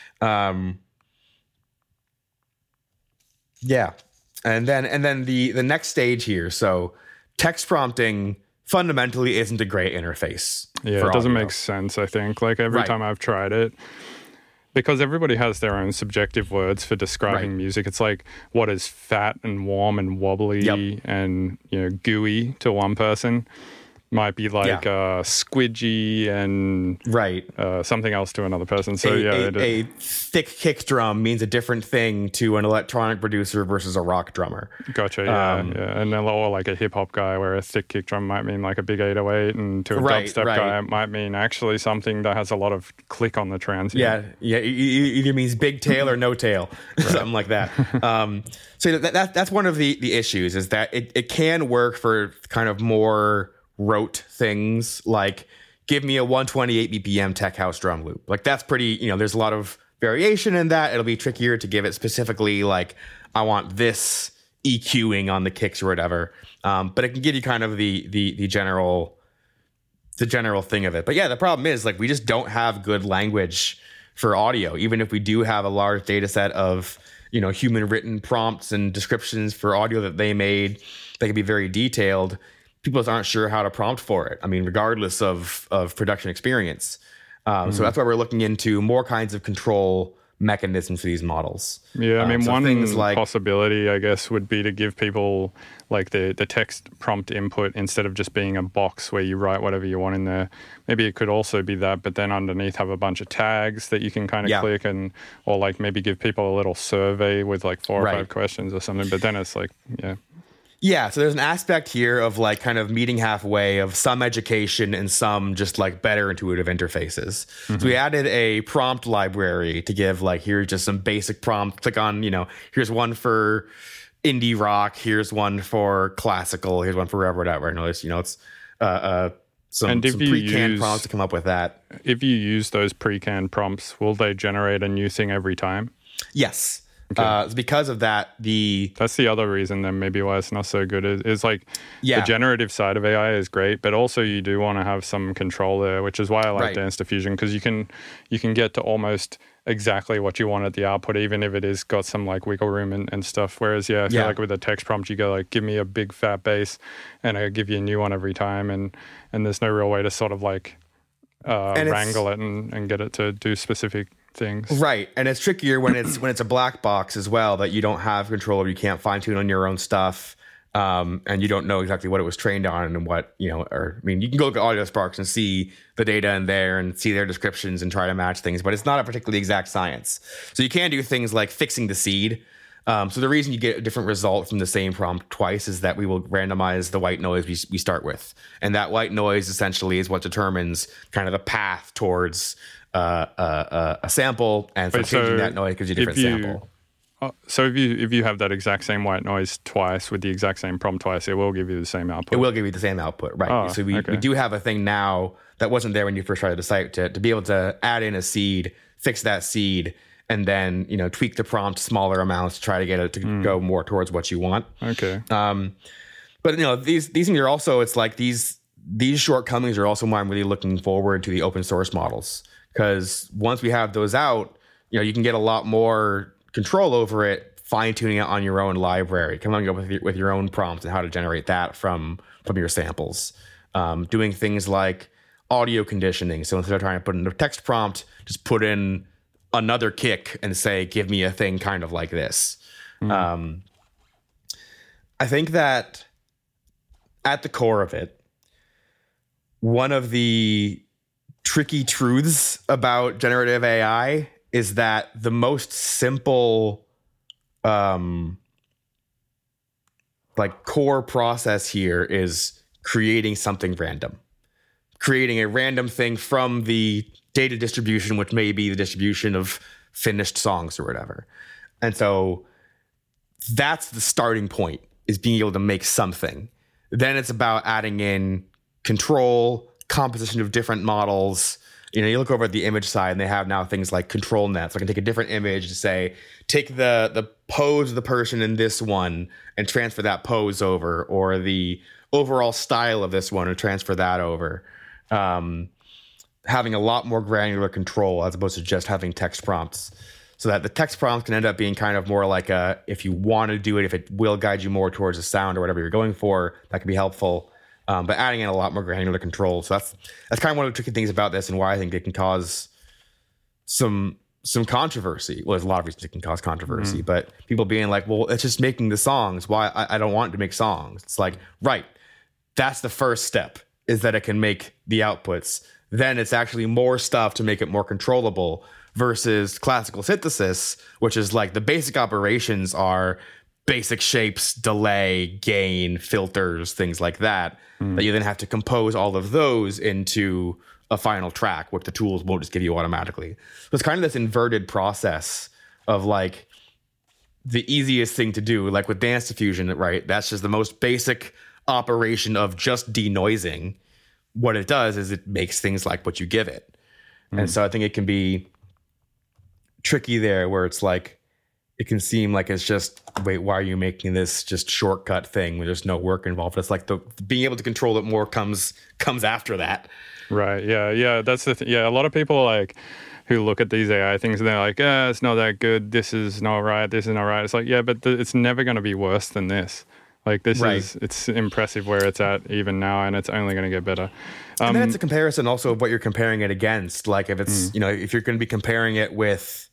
Yeah, and then the next stage here. So text prompting fundamentally isn't a great interface. Yeah, it doesn't make sense, I think. Like every time I've tried it, because everybody has their own subjective words for describing music. It's like, what is fat and warm and wobbly and gooey to one person might be like squidgy and right. Something else to another person. So a thick kick drum means a different thing to an electronic producer versus a rock drummer. Gotcha. Yeah, and then or like a hip hop guy, where a thick kick drum might mean like a big 808, and to a dubstep guy, it might mean actually something that has a lot of click on the transient. Yeah. It either means big tail or no tail, something like that. So that's one of the issues, is that it can work for kind of more rote things, like give me a 128 BPM tech house drum loop. Like that's pretty, there's a lot of variation in that. It'll be trickier to give it specifically like I want this EQing on the kicks or whatever. But it can give you kind of the general thing of it. But yeah, the problem is like we just don't have good language for audio, even if we do have a large data set of human written prompts and descriptions for audio that they made. They can be very detailed. People just aren't sure how to prompt for it. I mean, regardless of production experience. So that's why we're looking into more kinds of control mechanisms for these models. Yeah, I mean, so one things like, possibility, I guess, would be to give people like the text prompt input, instead of just being a box where you write whatever you want in there. Maybe it could also be that, but then underneath have a bunch of tags that you can kind of click, or like maybe give people a little survey with like 4 or 5 questions or something. But then it's like, Yeah, so there's an aspect here of like kind of meeting halfway of some education and some just like better intuitive interfaces. So we added a prompt library to give like, here's just some basic prompt. Click on, here's one for indie rock, here's one for classical, here's one for whatever. It's some pre-canned prompts to come up with that. If you use those pre-canned prompts, will they generate a new thing every time? Yes. Okay. Because of that, that's the other reason then maybe why it's not so good is like the generative side of AI is great, but also you do want to have some control there, which is why I like Dance Diffusion, because you can get to almost exactly what you want at the output, even if it is got some like wiggle room and stuff. Whereas I feel like with a text prompt, you go like, give me a big fat bass, and I give you a new one every time, and there's no real way to sort of like wrangle it and get it to do specific things. Right. And it's trickier when it's a black box as well, that you don't have control over. You can't fine tune on your own stuff. And you don't know exactly what it was trained on and what, you can go look at AudioSparks and see the data in there and see their descriptions and try to match things, but it's not a particularly exact science. So you can do things like fixing the seed. So the reason you get a different result from the same prompt twice is that we will randomize the white noise we start with. And that white noise essentially is what determines kind of the path towards a sample, and so changing that noise gives you a different sample. So if you have that exact same white noise twice with the exact same prompt twice, it will give you the same output. It will give you the same output, right? So we do have a thing now that wasn't there when you first started the site to be able to add in a seed, fix that seed, and then tweak the prompt smaller amounts to try to get it to go more towards what you want. Okay. But these things are also, it's like these shortcomings are also why I'm really looking forward to the open source models. Because once we have those out, you can get a lot more control over it, fine-tuning it on your own library, coming up with your own prompts and how to generate that from your samples. Doing things like audio conditioning. So instead of trying to put in a text prompt, just put in another kick and say, give me a thing kind of like this. I think that at the core of it, one of the tricky truths about generative AI is that the most simple core process here is creating something random. Creating a random thing from the data distribution, which may be the distribution of finished songs or whatever. And so that's the starting point, is being able to make something. Then it's about adding in control, composition of different models. You look over at the image side and they have now things like control nets. So I can take a different image to say, take the pose of the person in this one and transfer that pose over, or the overall style of this one and transfer that over. Having a lot more granular control as opposed to just having text prompts, so that the text prompts can end up being kind of more like if you want to do it, if it will guide you more towards a sound or whatever you're going for, that can be helpful. But adding in a lot more granular control. So that's kind of one of the tricky things about this, and why I think it can cause some controversy. Well, there's a lot of reasons it can cause controversy, but people being like, well, it's just making the songs. Why I don't want to make songs. It's like, right. That's the first step. is that it can make the outputs. Then it's actually more stuff to make it more controllable versus classical synthesis, which is like the basic operations are basic shapes, delay, gain, filters, things like that, that you then have to compose all of those into a final track, which the tools won't just give you automatically. So it's kind of this inverted process of like the easiest thing to do, like with dance diffusion, right? That's just the most basic operation of just denoising. What it does is it makes things like what you give it. And so I think it can be tricky there where it's like, it can seem like it's just, wait, why are you making this just shortcut thing where there's no work involved? It's like the being able to control it more comes after that. Right. Yeah. That's the thing. Yeah. A lot of people like who look at these AI things and they're like, it's not that good. This is not right. This is not right. It's like, yeah, but it's never going to be worse than this. Like this is, it's impressive where it's at even now, and it's only going to get better. And then it's a comparison also of what you're comparing it against. Like if it's, if you're going to be comparing it with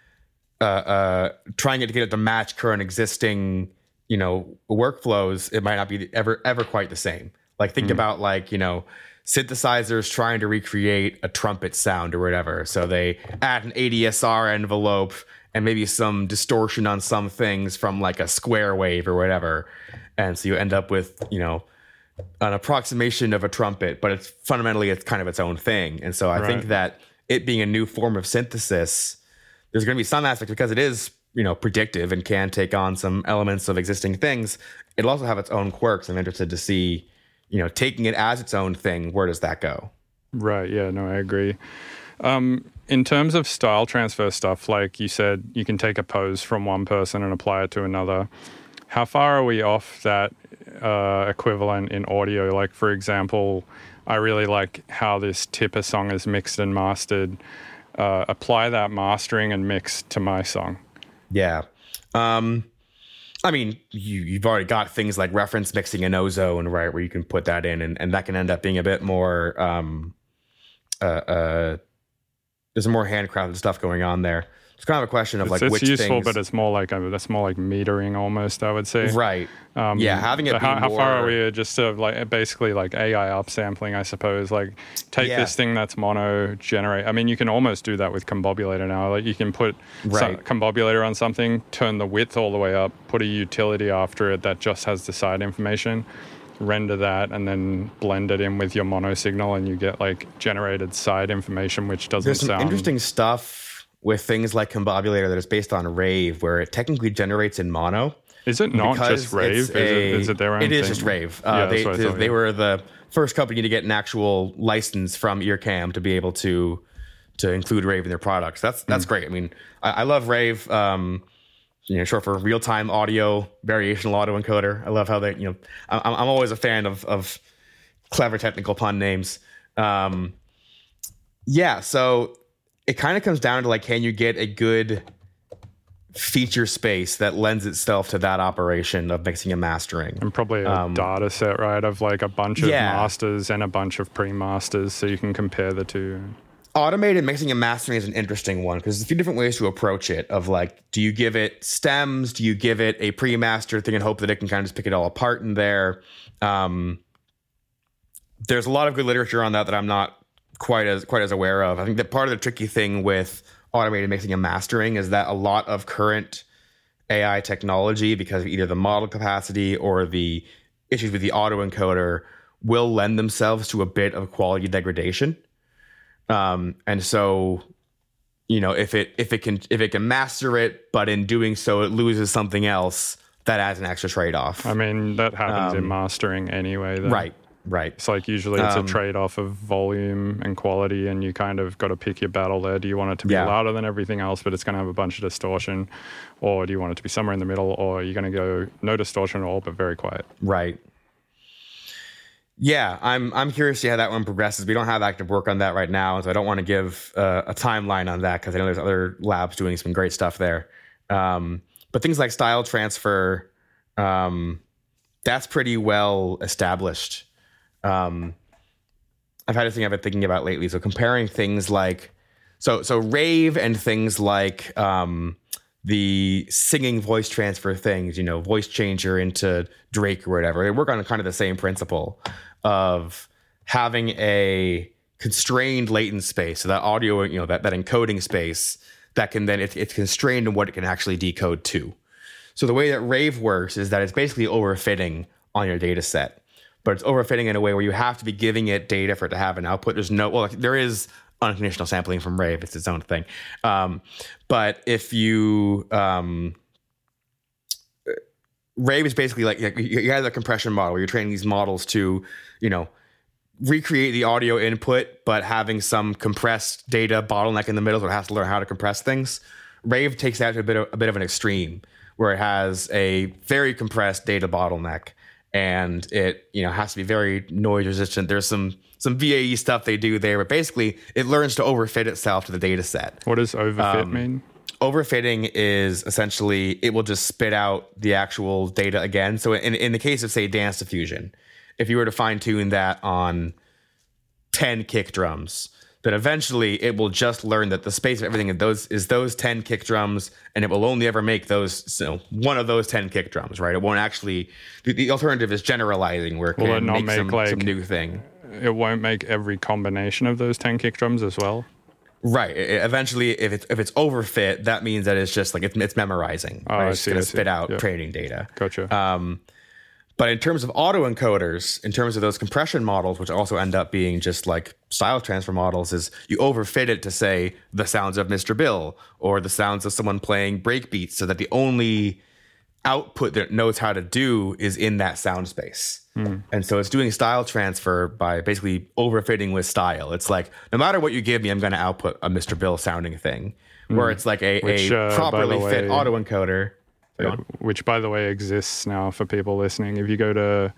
trying to get it to match current existing, workflows, it might not be ever quite the same. Like think about like, synthesizers trying to recreate a trumpet sound or whatever. So they add an ADSR envelope and maybe some distortion on some things from like a square wave or whatever. And so you end up with, an approximation of a trumpet, but it's fundamentally, it's kind of its own thing. And so I think that it being a new form of synthesis, there's going to be some aspect because it is, predictive and can take on some elements of existing things. It'll also have its own quirks. I'm interested to see, taking it as its own thing, where does that go? Right. Yeah, no, I agree. In terms of style transfer stuff, like you said, you can take a pose from one person and apply it to another. How far are we off that equivalent in audio? Like, for example, I really like how this Tipper song is mixed and mastered. Apply that mastering and mix to my song. Yeah. I mean, you've already got things like reference mixing and ozone, right, where you can put that in, and that can end up being a bit more, there's more handcrafted stuff going on there. It's kind of a question of it's useful, but it's more like that's more like metering almost, I would say. Right. Having it be how far are we just sort of like basically like AI upsampling, I suppose? Like take this thing that's mono, generate. I mean, you can almost do that with Combobulator now. Like you can put Combobulator on something, turn the width all the way up, put a utility after it that just has the side information, render that, and then blend it in with your mono signal, and you get like generated side information, which doesn't sound. There's some interesting stuff with things like Combobulator that is based on Rave, where it technically generates in mono. Is it not just Rave? Is it their own thing? It is just Rave. They were the first company to get an actual license from Earcam to be able to include Rave in their products. That's great. I mean, I love Rave. Short for real time audio variational autoencoder. I love how they. I'm always a fan of clever technical pun names. So it kind of comes down to like, can you get a good feature space that lends itself to that operation of mixing and mastering? And probably a data set, right, of like a bunch of masters and a bunch of pre-masters, so you can compare the two. Automated mixing and mastering is an interesting one because there's a few different ways to approach it. Of like, do you give it stems? Do you give it a pre-master thing and hope that it can kind of just pick it all apart in there? There's a lot of good literature on that I'm not quite as aware of. I think that part of the tricky thing with automated mixing and mastering is that a lot of current AI technology, because of either the model capacity or the issues with the autoencoder, will lend themselves to a bit of quality degradation. And so, if it can master it, but in doing so it loses something else, that adds an extra trade-off. I mean, that happens in mastering anyway, though. Right. It's like usually it's a trade-off of volume and quality, and you kind of got to pick your battle there. Do you want it to be louder than everything else, but it's going to have a bunch of distortion? Or do you want it to be somewhere in the middle? Or are you going to go no distortion at all, but very quiet? Right. Yeah, I'm curious to see how that one progresses. We don't have active work on that right now, so I don't want to give a timeline on that because I know there's other labs doing some great stuff there. But things like style transfer, that's pretty well established. I've had a thing I've been thinking about lately. So comparing things like, so Rave and things like the singing voice transfer things, voice changer into Drake or whatever, they work on kind of the same principle of having a constrained latent space, so that audio, that encoding space that can then it's constrained in what it can actually decode to. So the way that Rave works is that it's basically overfitting on your data set, but it's overfitting in a way where you have to be giving it data for it to have an output. There is unconditional sampling from Rave; it's its own thing. But if you Rave is basically like you have a compression model where you're training these models to, recreate the audio input, but having some compressed data bottleneck in the middle, so it has to learn how to compress things. Rave takes that to a bit of an extreme, where it has a very compressed data bottleneck, and it has to be very noise resistant. There's some VAE stuff they do there, but basically it learns to overfit itself to the data set. What does overfit mean? Overfitting is essentially it will just spit out the actual data again. So in the case of, say, dance diffusion, if you were to fine tune that on 10 kick drums, then eventually it will just learn that the space of everything is those 10 kick drums, and it will only ever make those one of those 10 kick drums, right? It won't actually. The alternative is generalizing, where it can make some new thing. It won't make every combination of those 10 kick drums as well. Right. Eventually, if it's overfit, that means that it's just like it's memorizing. Oh, right? I It's see, going I to see. spit out Yep. training data. Gotcha. But in terms of autoencoders, in terms of those compression models, which also end up being just like style transfer models, is you overfit it to say the sounds of Mr. Bill or the sounds of someone playing breakbeats, so that the only output that it knows how to do is in that sound space. And so it's doing style transfer by basically overfitting with style. It's like, no matter what you give me, I'm going to output a Mr. Bill sounding thing, where it's like a properly by the fit way, autoencoder. Which, by the way, exists now for people listening. If you go to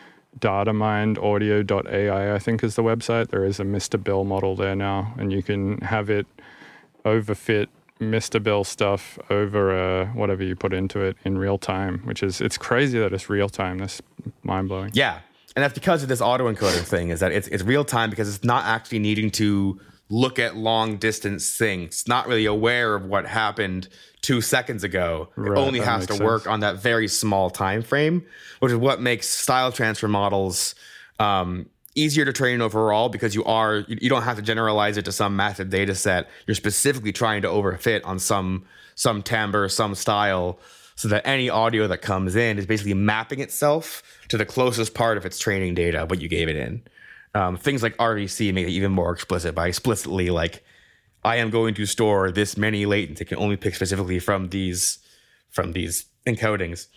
dataminedaudio.ai, I think is the website, there is a Mr. Bill model there now, and you can have it overfit Mr. Bill stuff over whatever you put into it in real time, it's crazy that it's real time. That's mind blowing. Yeah. And that's because of this autoencoder thing, is that it's real time because it's not actually needing to look at long distance things. It's not really aware of what happened 2 seconds ago. Right, it only that has to makes work sense. on that very small time frame, which is what makes style transfer models easier to train overall, because you don't have to generalize it to some massive data set. You're specifically trying to overfit on some timbre, some style, so that any audio that comes in is basically mapping itself to the closest part of its training data, what you gave it in. Things like RVC make it even more explicit by explicitly like, I am going to store this many latents. It can only pick specifically from these encodings.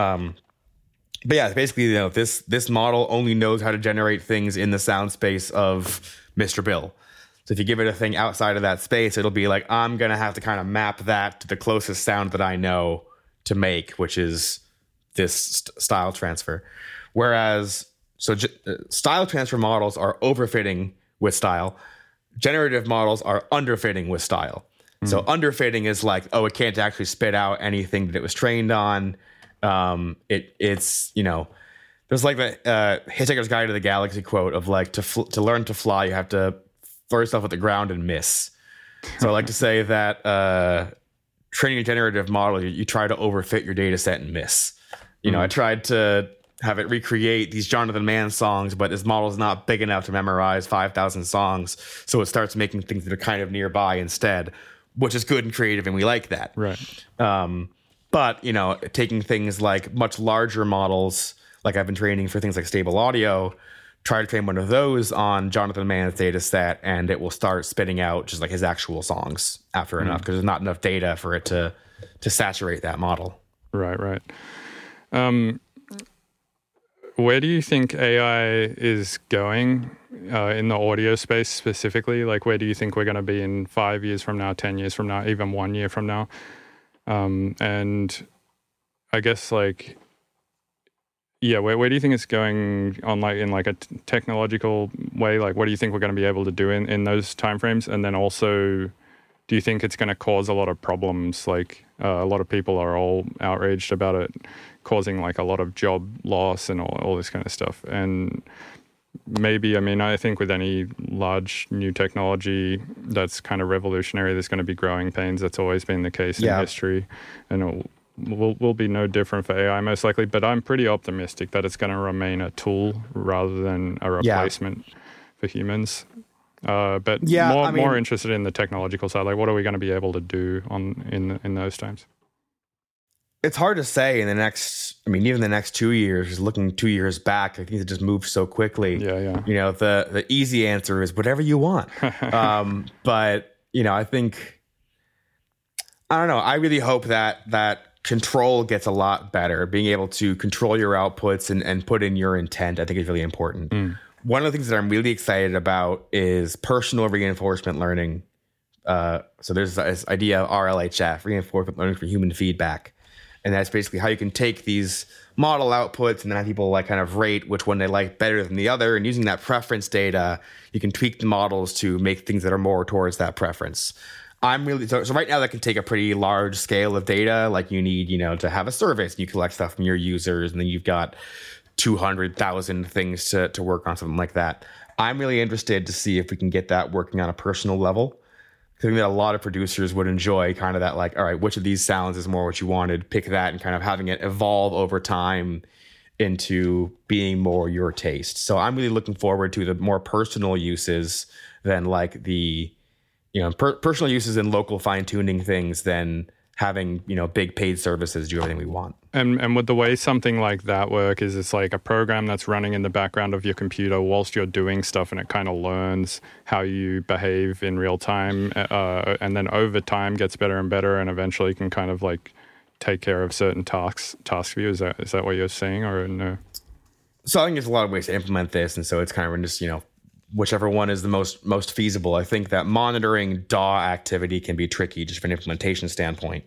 But yeah, basically, this model only knows how to generate things in the sound space of Mr. Bill. So if you give it a thing outside of that space, it'll be like, I'm going to have to kind of map that to the closest sound that I know to make, which is this style transfer. Whereas, style transfer models are overfitting with style. Generative models are underfitting with style. So underfitting is like, it can't actually spit out anything that it was trained on. It's there's like the Hitchhiker's Guide to the Galaxy quote of like, to learn to fly, you have to throw yourself at the ground and miss. So I like to say that training a generative model, you try to overfit your data set and miss. I tried to have it recreate these Jonathan Mann songs, but this model is not big enough to memorize 5,000 songs. So it starts making things that are kind of nearby instead, which is good and creative, and we like that. Right. But, taking things like much larger models, like I've been training for things like Stable Audio, try to train one of those on Jonathan Mann's data set, and it will start spitting out just like his actual songs after enough, because there's not enough data for it to saturate that model. Right. Where do you think AI is going in the audio space specifically? Like, where do you think we're going to be in 5 years from now, 10 years from now, even 1 year from now? And I guess where do you think it's going on, like in like a technological way? Like, what do you think we're going to be able to do in those timeframes? And then also, do you think it's going to cause a lot of problems? Like a lot of people are all outraged about it causing like a lot of job loss and all this kind of stuff. And maybe, I think with any large new technology that's kind of revolutionary, there's going to be growing pains. That's always been the case in history. And it will be no different for AI most likely. But I'm pretty optimistic that it's going to remain a tool rather than a replacement. for humans. But Yeah, more interested in the technological side. Like, what are we going to be able to do in those times? It's hard to say in the next, even the next 2 years, looking 2 years back, I think it just moved so quickly. Yeah. The easy answer is whatever you want. But, I think, I don't know. I really hope that control gets a lot better. Being able to control your outputs and put in your intent, I think is really important. One of the things that I'm really excited about is personal reinforcement learning. So there's this idea of RLHF, reinforcement learning for human feedback. And that's basically how you can take these model outputs and then have people like kind of rate which one they like better than the other. And using that preference data, you can tweak the models to make things that are more towards that preference. I'm really so right now that can take a pretty large scale of data. Like you need, to have a service, you collect stuff from your users, and then you've got 200,000 things to work on, something like that. I'm really interested to see if we can get that working on a personal level. I think that a lot of producers would enjoy kind of that, like, all right, which of these sounds is more what you wanted? Pick that and kind of having it evolve over time into being more your taste. So I'm really looking forward to the more personal uses than like the, personal uses in local fine tuning things than having, big paid services do everything we want. And would the way something like that work is it's like a program that's running in the background of your computer whilst you're doing stuff, and it kind of learns how you behave in real time, and then over time gets better and better, and eventually can kind of like take care of certain task for you. Is that what you're saying, or no? So I think there's a lot of ways to implement this, and so it's kind of just whichever one is the most feasible. I think that monitoring DAW activity can be tricky just from an implementation standpoint.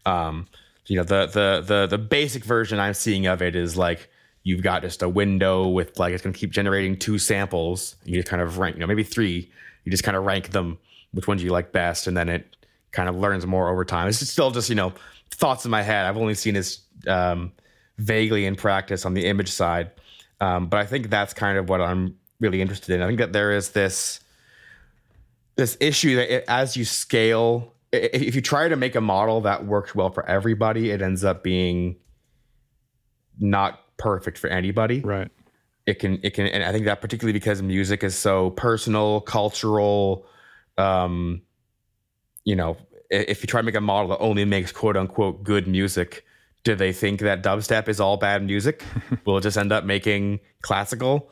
The basic version I'm seeing of it is like you've got just a window with like it's going to keep generating 2 samples. You just kind of rank, maybe 3. You just kind of rank them, which ones you like best, and then it kind of learns more over time. It's still just thoughts in my head. I've only seen this vaguely in practice on the image side, but I think that's kind of what I'm really interested in. I think that there is this issue that as you scale, if you try to make a model that works well for everybody, it ends up being not perfect for anybody. Right. It can, and I think that particularly because music is so personal, cultural, if you try to make a model that only makes quote unquote good music, do they think that dubstep is all bad music? Will it just end up making classical?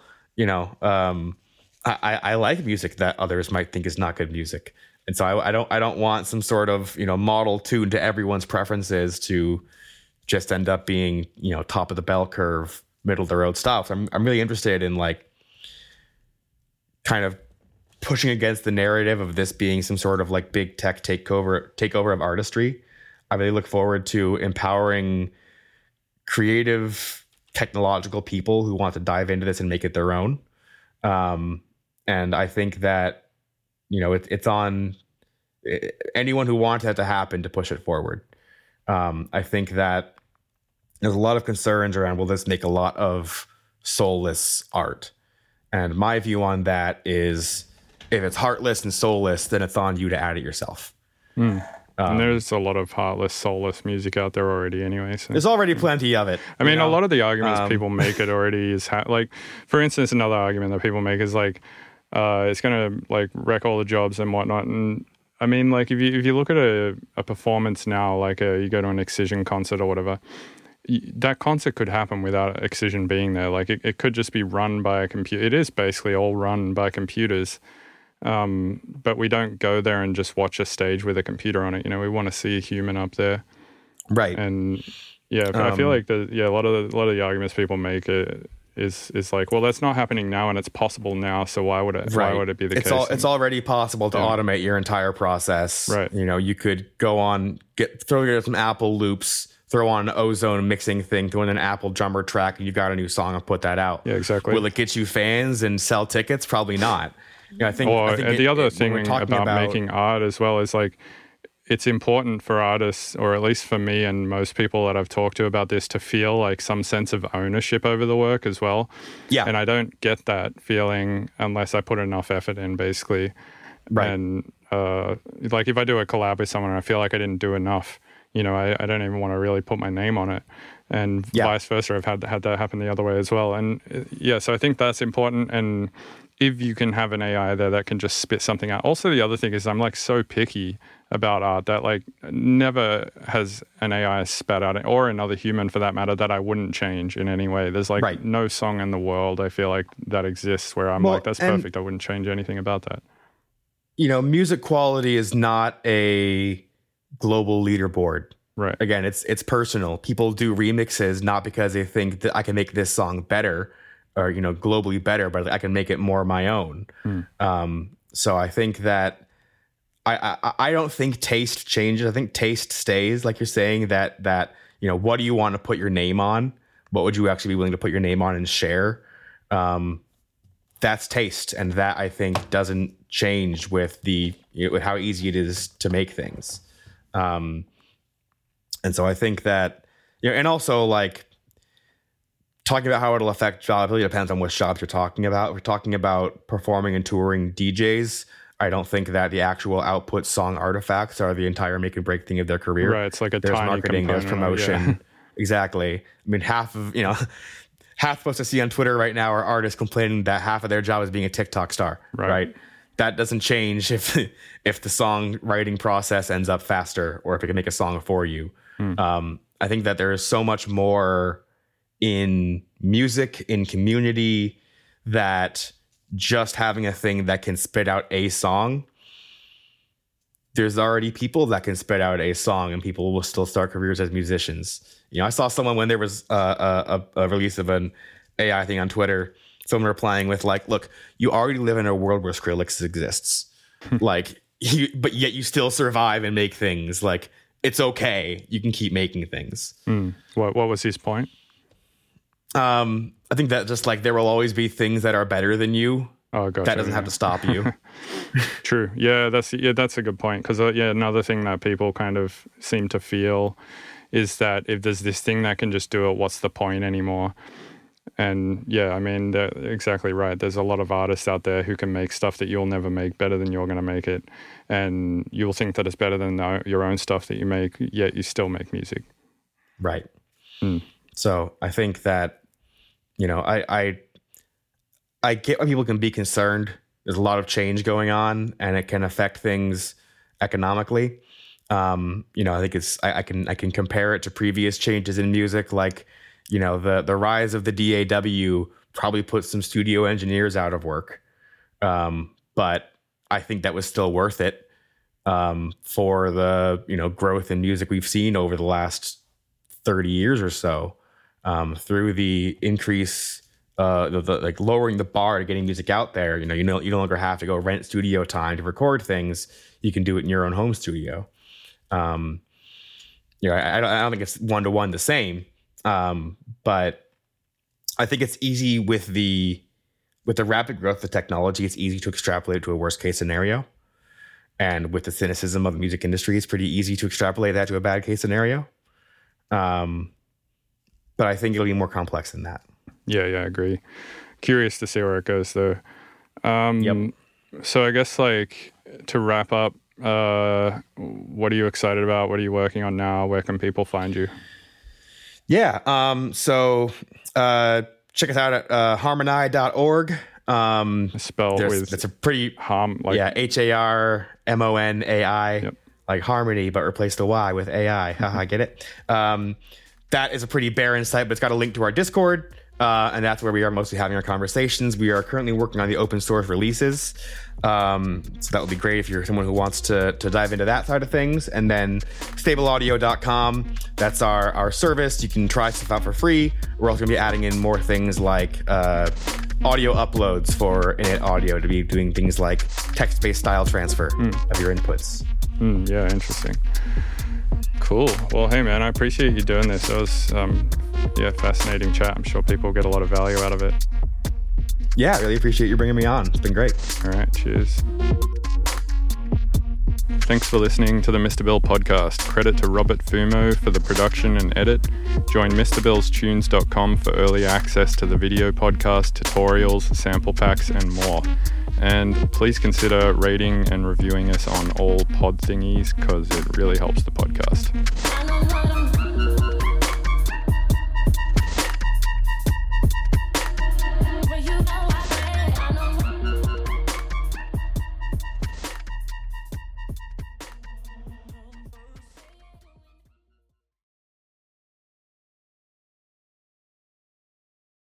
I like music that others might think is not good music. And so I don't want some sort of, model tuned to everyone's preferences to just end up being, top of the bell curve, middle of the road stuff. I'm really interested in like kind of pushing against the narrative of this being some sort of like big tech takeover of artistry. I really look forward to empowering creative technological people who want to dive into this and make it their own. And I think that, it's on anyone who wants that to happen to push it forward. I think that there's a lot of concerns around, will this make a lot of soulless art? And my view on that is if it's heartless and soulless, then it's on you to add it yourself. And there's a lot of heartless, soulless music out there already anyway. So. There's already plenty of it. I mean, a lot of the arguments people make it already is, like, for instance, another argument that people make is like, it's going to like wreck all the jobs and whatnot. And I mean, like if you look at a performance now, like you go to an Excision concert or whatever, that concert could happen without Excision being there. Like it could just be run by a computer. It is basically all run by computers. But we don't go there and just watch a stage with a computer on it. We want to see a human up there. Right. And yeah, but I feel like a lot of the arguments people make is like, well, that's not happening now and it's possible now. So why would it be the case? It's already possible to automate your entire process. Right. You could go on, throw some Apple loops, throw on an Ozone mixing thing, throw in an Apple drummer track, and you got a new song and put that out. Yeah, exactly. Will it get you fans and sell tickets? Probably not. I think the other thing about making art as well is like, it's important for artists, or at least for me and most people that I've talked to about this, to feel like some sense of ownership over the work as well. Yeah. And I don't get that feeling unless I put enough effort in, basically. Right. And like if I do a collab with someone and I feel like I didn't do enough, I don't even want to really put my name on it. And vice versa, I've had that happen the other way as well. And so I think that's important. And if you can have an AI there that can just spit something out. Also, the other thing is I'm like so picky about art that like never has an AI spat out, or another human for that matter, that I wouldn't change in any way. There's like no song in the world I feel like that exists where I'm like, that's perfect. I wouldn't change anything about that. You know, music quality is not a global leaderboard. Right. Again, it's personal. People do remixes not because they think that I can make this song better or, you know, globally better, but I can make it more my own. So I think that I don't think taste changes. I think taste stays, like you're saying, that you know, what do you want to put your name on? What would you actually be willing to put your name on and share? That's taste, and that I think doesn't change with with how easy it is to make things. And so I think that, you know, and also like talking about how it'll affect jobs really depends on what jobs you're talking about. If we're talking about performing and touring DJs, I don't think that the actual output song artifacts are the entire make and break thing of their career. Right. It's like there's tiny marketing, there's promotion. Yeah. Exactly. I mean, half what I see on Twitter right now are artists complaining that half of their job is being a TikTok star. Right. That doesn't change if the songwriting process ends up faster or if it can make a song for you. I think that there is so much more in music, in community, that just having a thing that can spit out a song, there's already people that can spit out a song and people will still start careers as musicians. You know, I saw someone when there was a release of an AI thing on Twitter, someone replying with like, look, you already live in a world where Skrillex exists. Like, but yet you still survive and make things. Like, it's okay. You can keep making things. What was his point? I think that just like there will always be things that are better than you. Oh, gotcha. That doesn't have to stop you. True. Yeah, that's a good point. Because another thing that people kind of seem to feel is that if there's this thing that can just do it, what's the point anymore? And yeah, I mean, they're exactly right. There's a lot of artists out there who can make stuff that you'll never make better than you're going to make it. And you'll think that it's better than your own stuff that you make, yet you still make music. Right. So I think that, you know, I get why people can be concerned. There's a lot of change going on and it can affect things economically. You know, I think I can compare it to previous changes in music, like, you know, the rise of the DAW probably put some studio engineers out of work. But I think that was still worth it for the, you know, growth in music we've seen over the last 30 years or so, through the increase, like lowering the bar to getting music out there. You no longer have to go rent studio time to record things. You can do it in your own home studio. You know, I don't think it's one-to-one the same. But I think it's easy with the rapid growth of technology, it's easy to extrapolate to a worst case scenario. And with the cynicism of the music industry, it's pretty easy to extrapolate that to a bad case scenario. But I think it'll be more complex than that. Yeah, I agree. Curious to see where it goes though. So I guess like to wrap up, what are you excited about? What are you working on now? Where can people find you? Yeah. So check us out at harmoni.org. Spelled with it's a pretty HARMONAI, yep. Like harmony, but replace the Y with AI. I get it. That is a pretty barren site, but it's got a link to our Discord. And that's where we are mostly having our conversations. We are currently working on the open source releases. So that would be great if you're someone who wants to dive into that side of things. And then stableaudio.com. That's our service. You can try stuff out for free. We're also going to be adding in more things like audio uploads for Init Audio to be doing things like text-based style transfer of your inputs. Yeah, interesting. Cool. Well, hey, man, I appreciate you doing this. It was, fascinating chat. I'm sure people get a lot of value out of it. Yeah, I really appreciate you bringing me on. It's been great. All right. Cheers. Thanks for listening to the Mr. Bill podcast. Credit to Robert Fumo for the production and edit. Join MrBillsTunes.com for early access to the video podcast, tutorials, sample packs, and more. And please consider rating and reviewing us on all pod thingies because it really helps the podcast.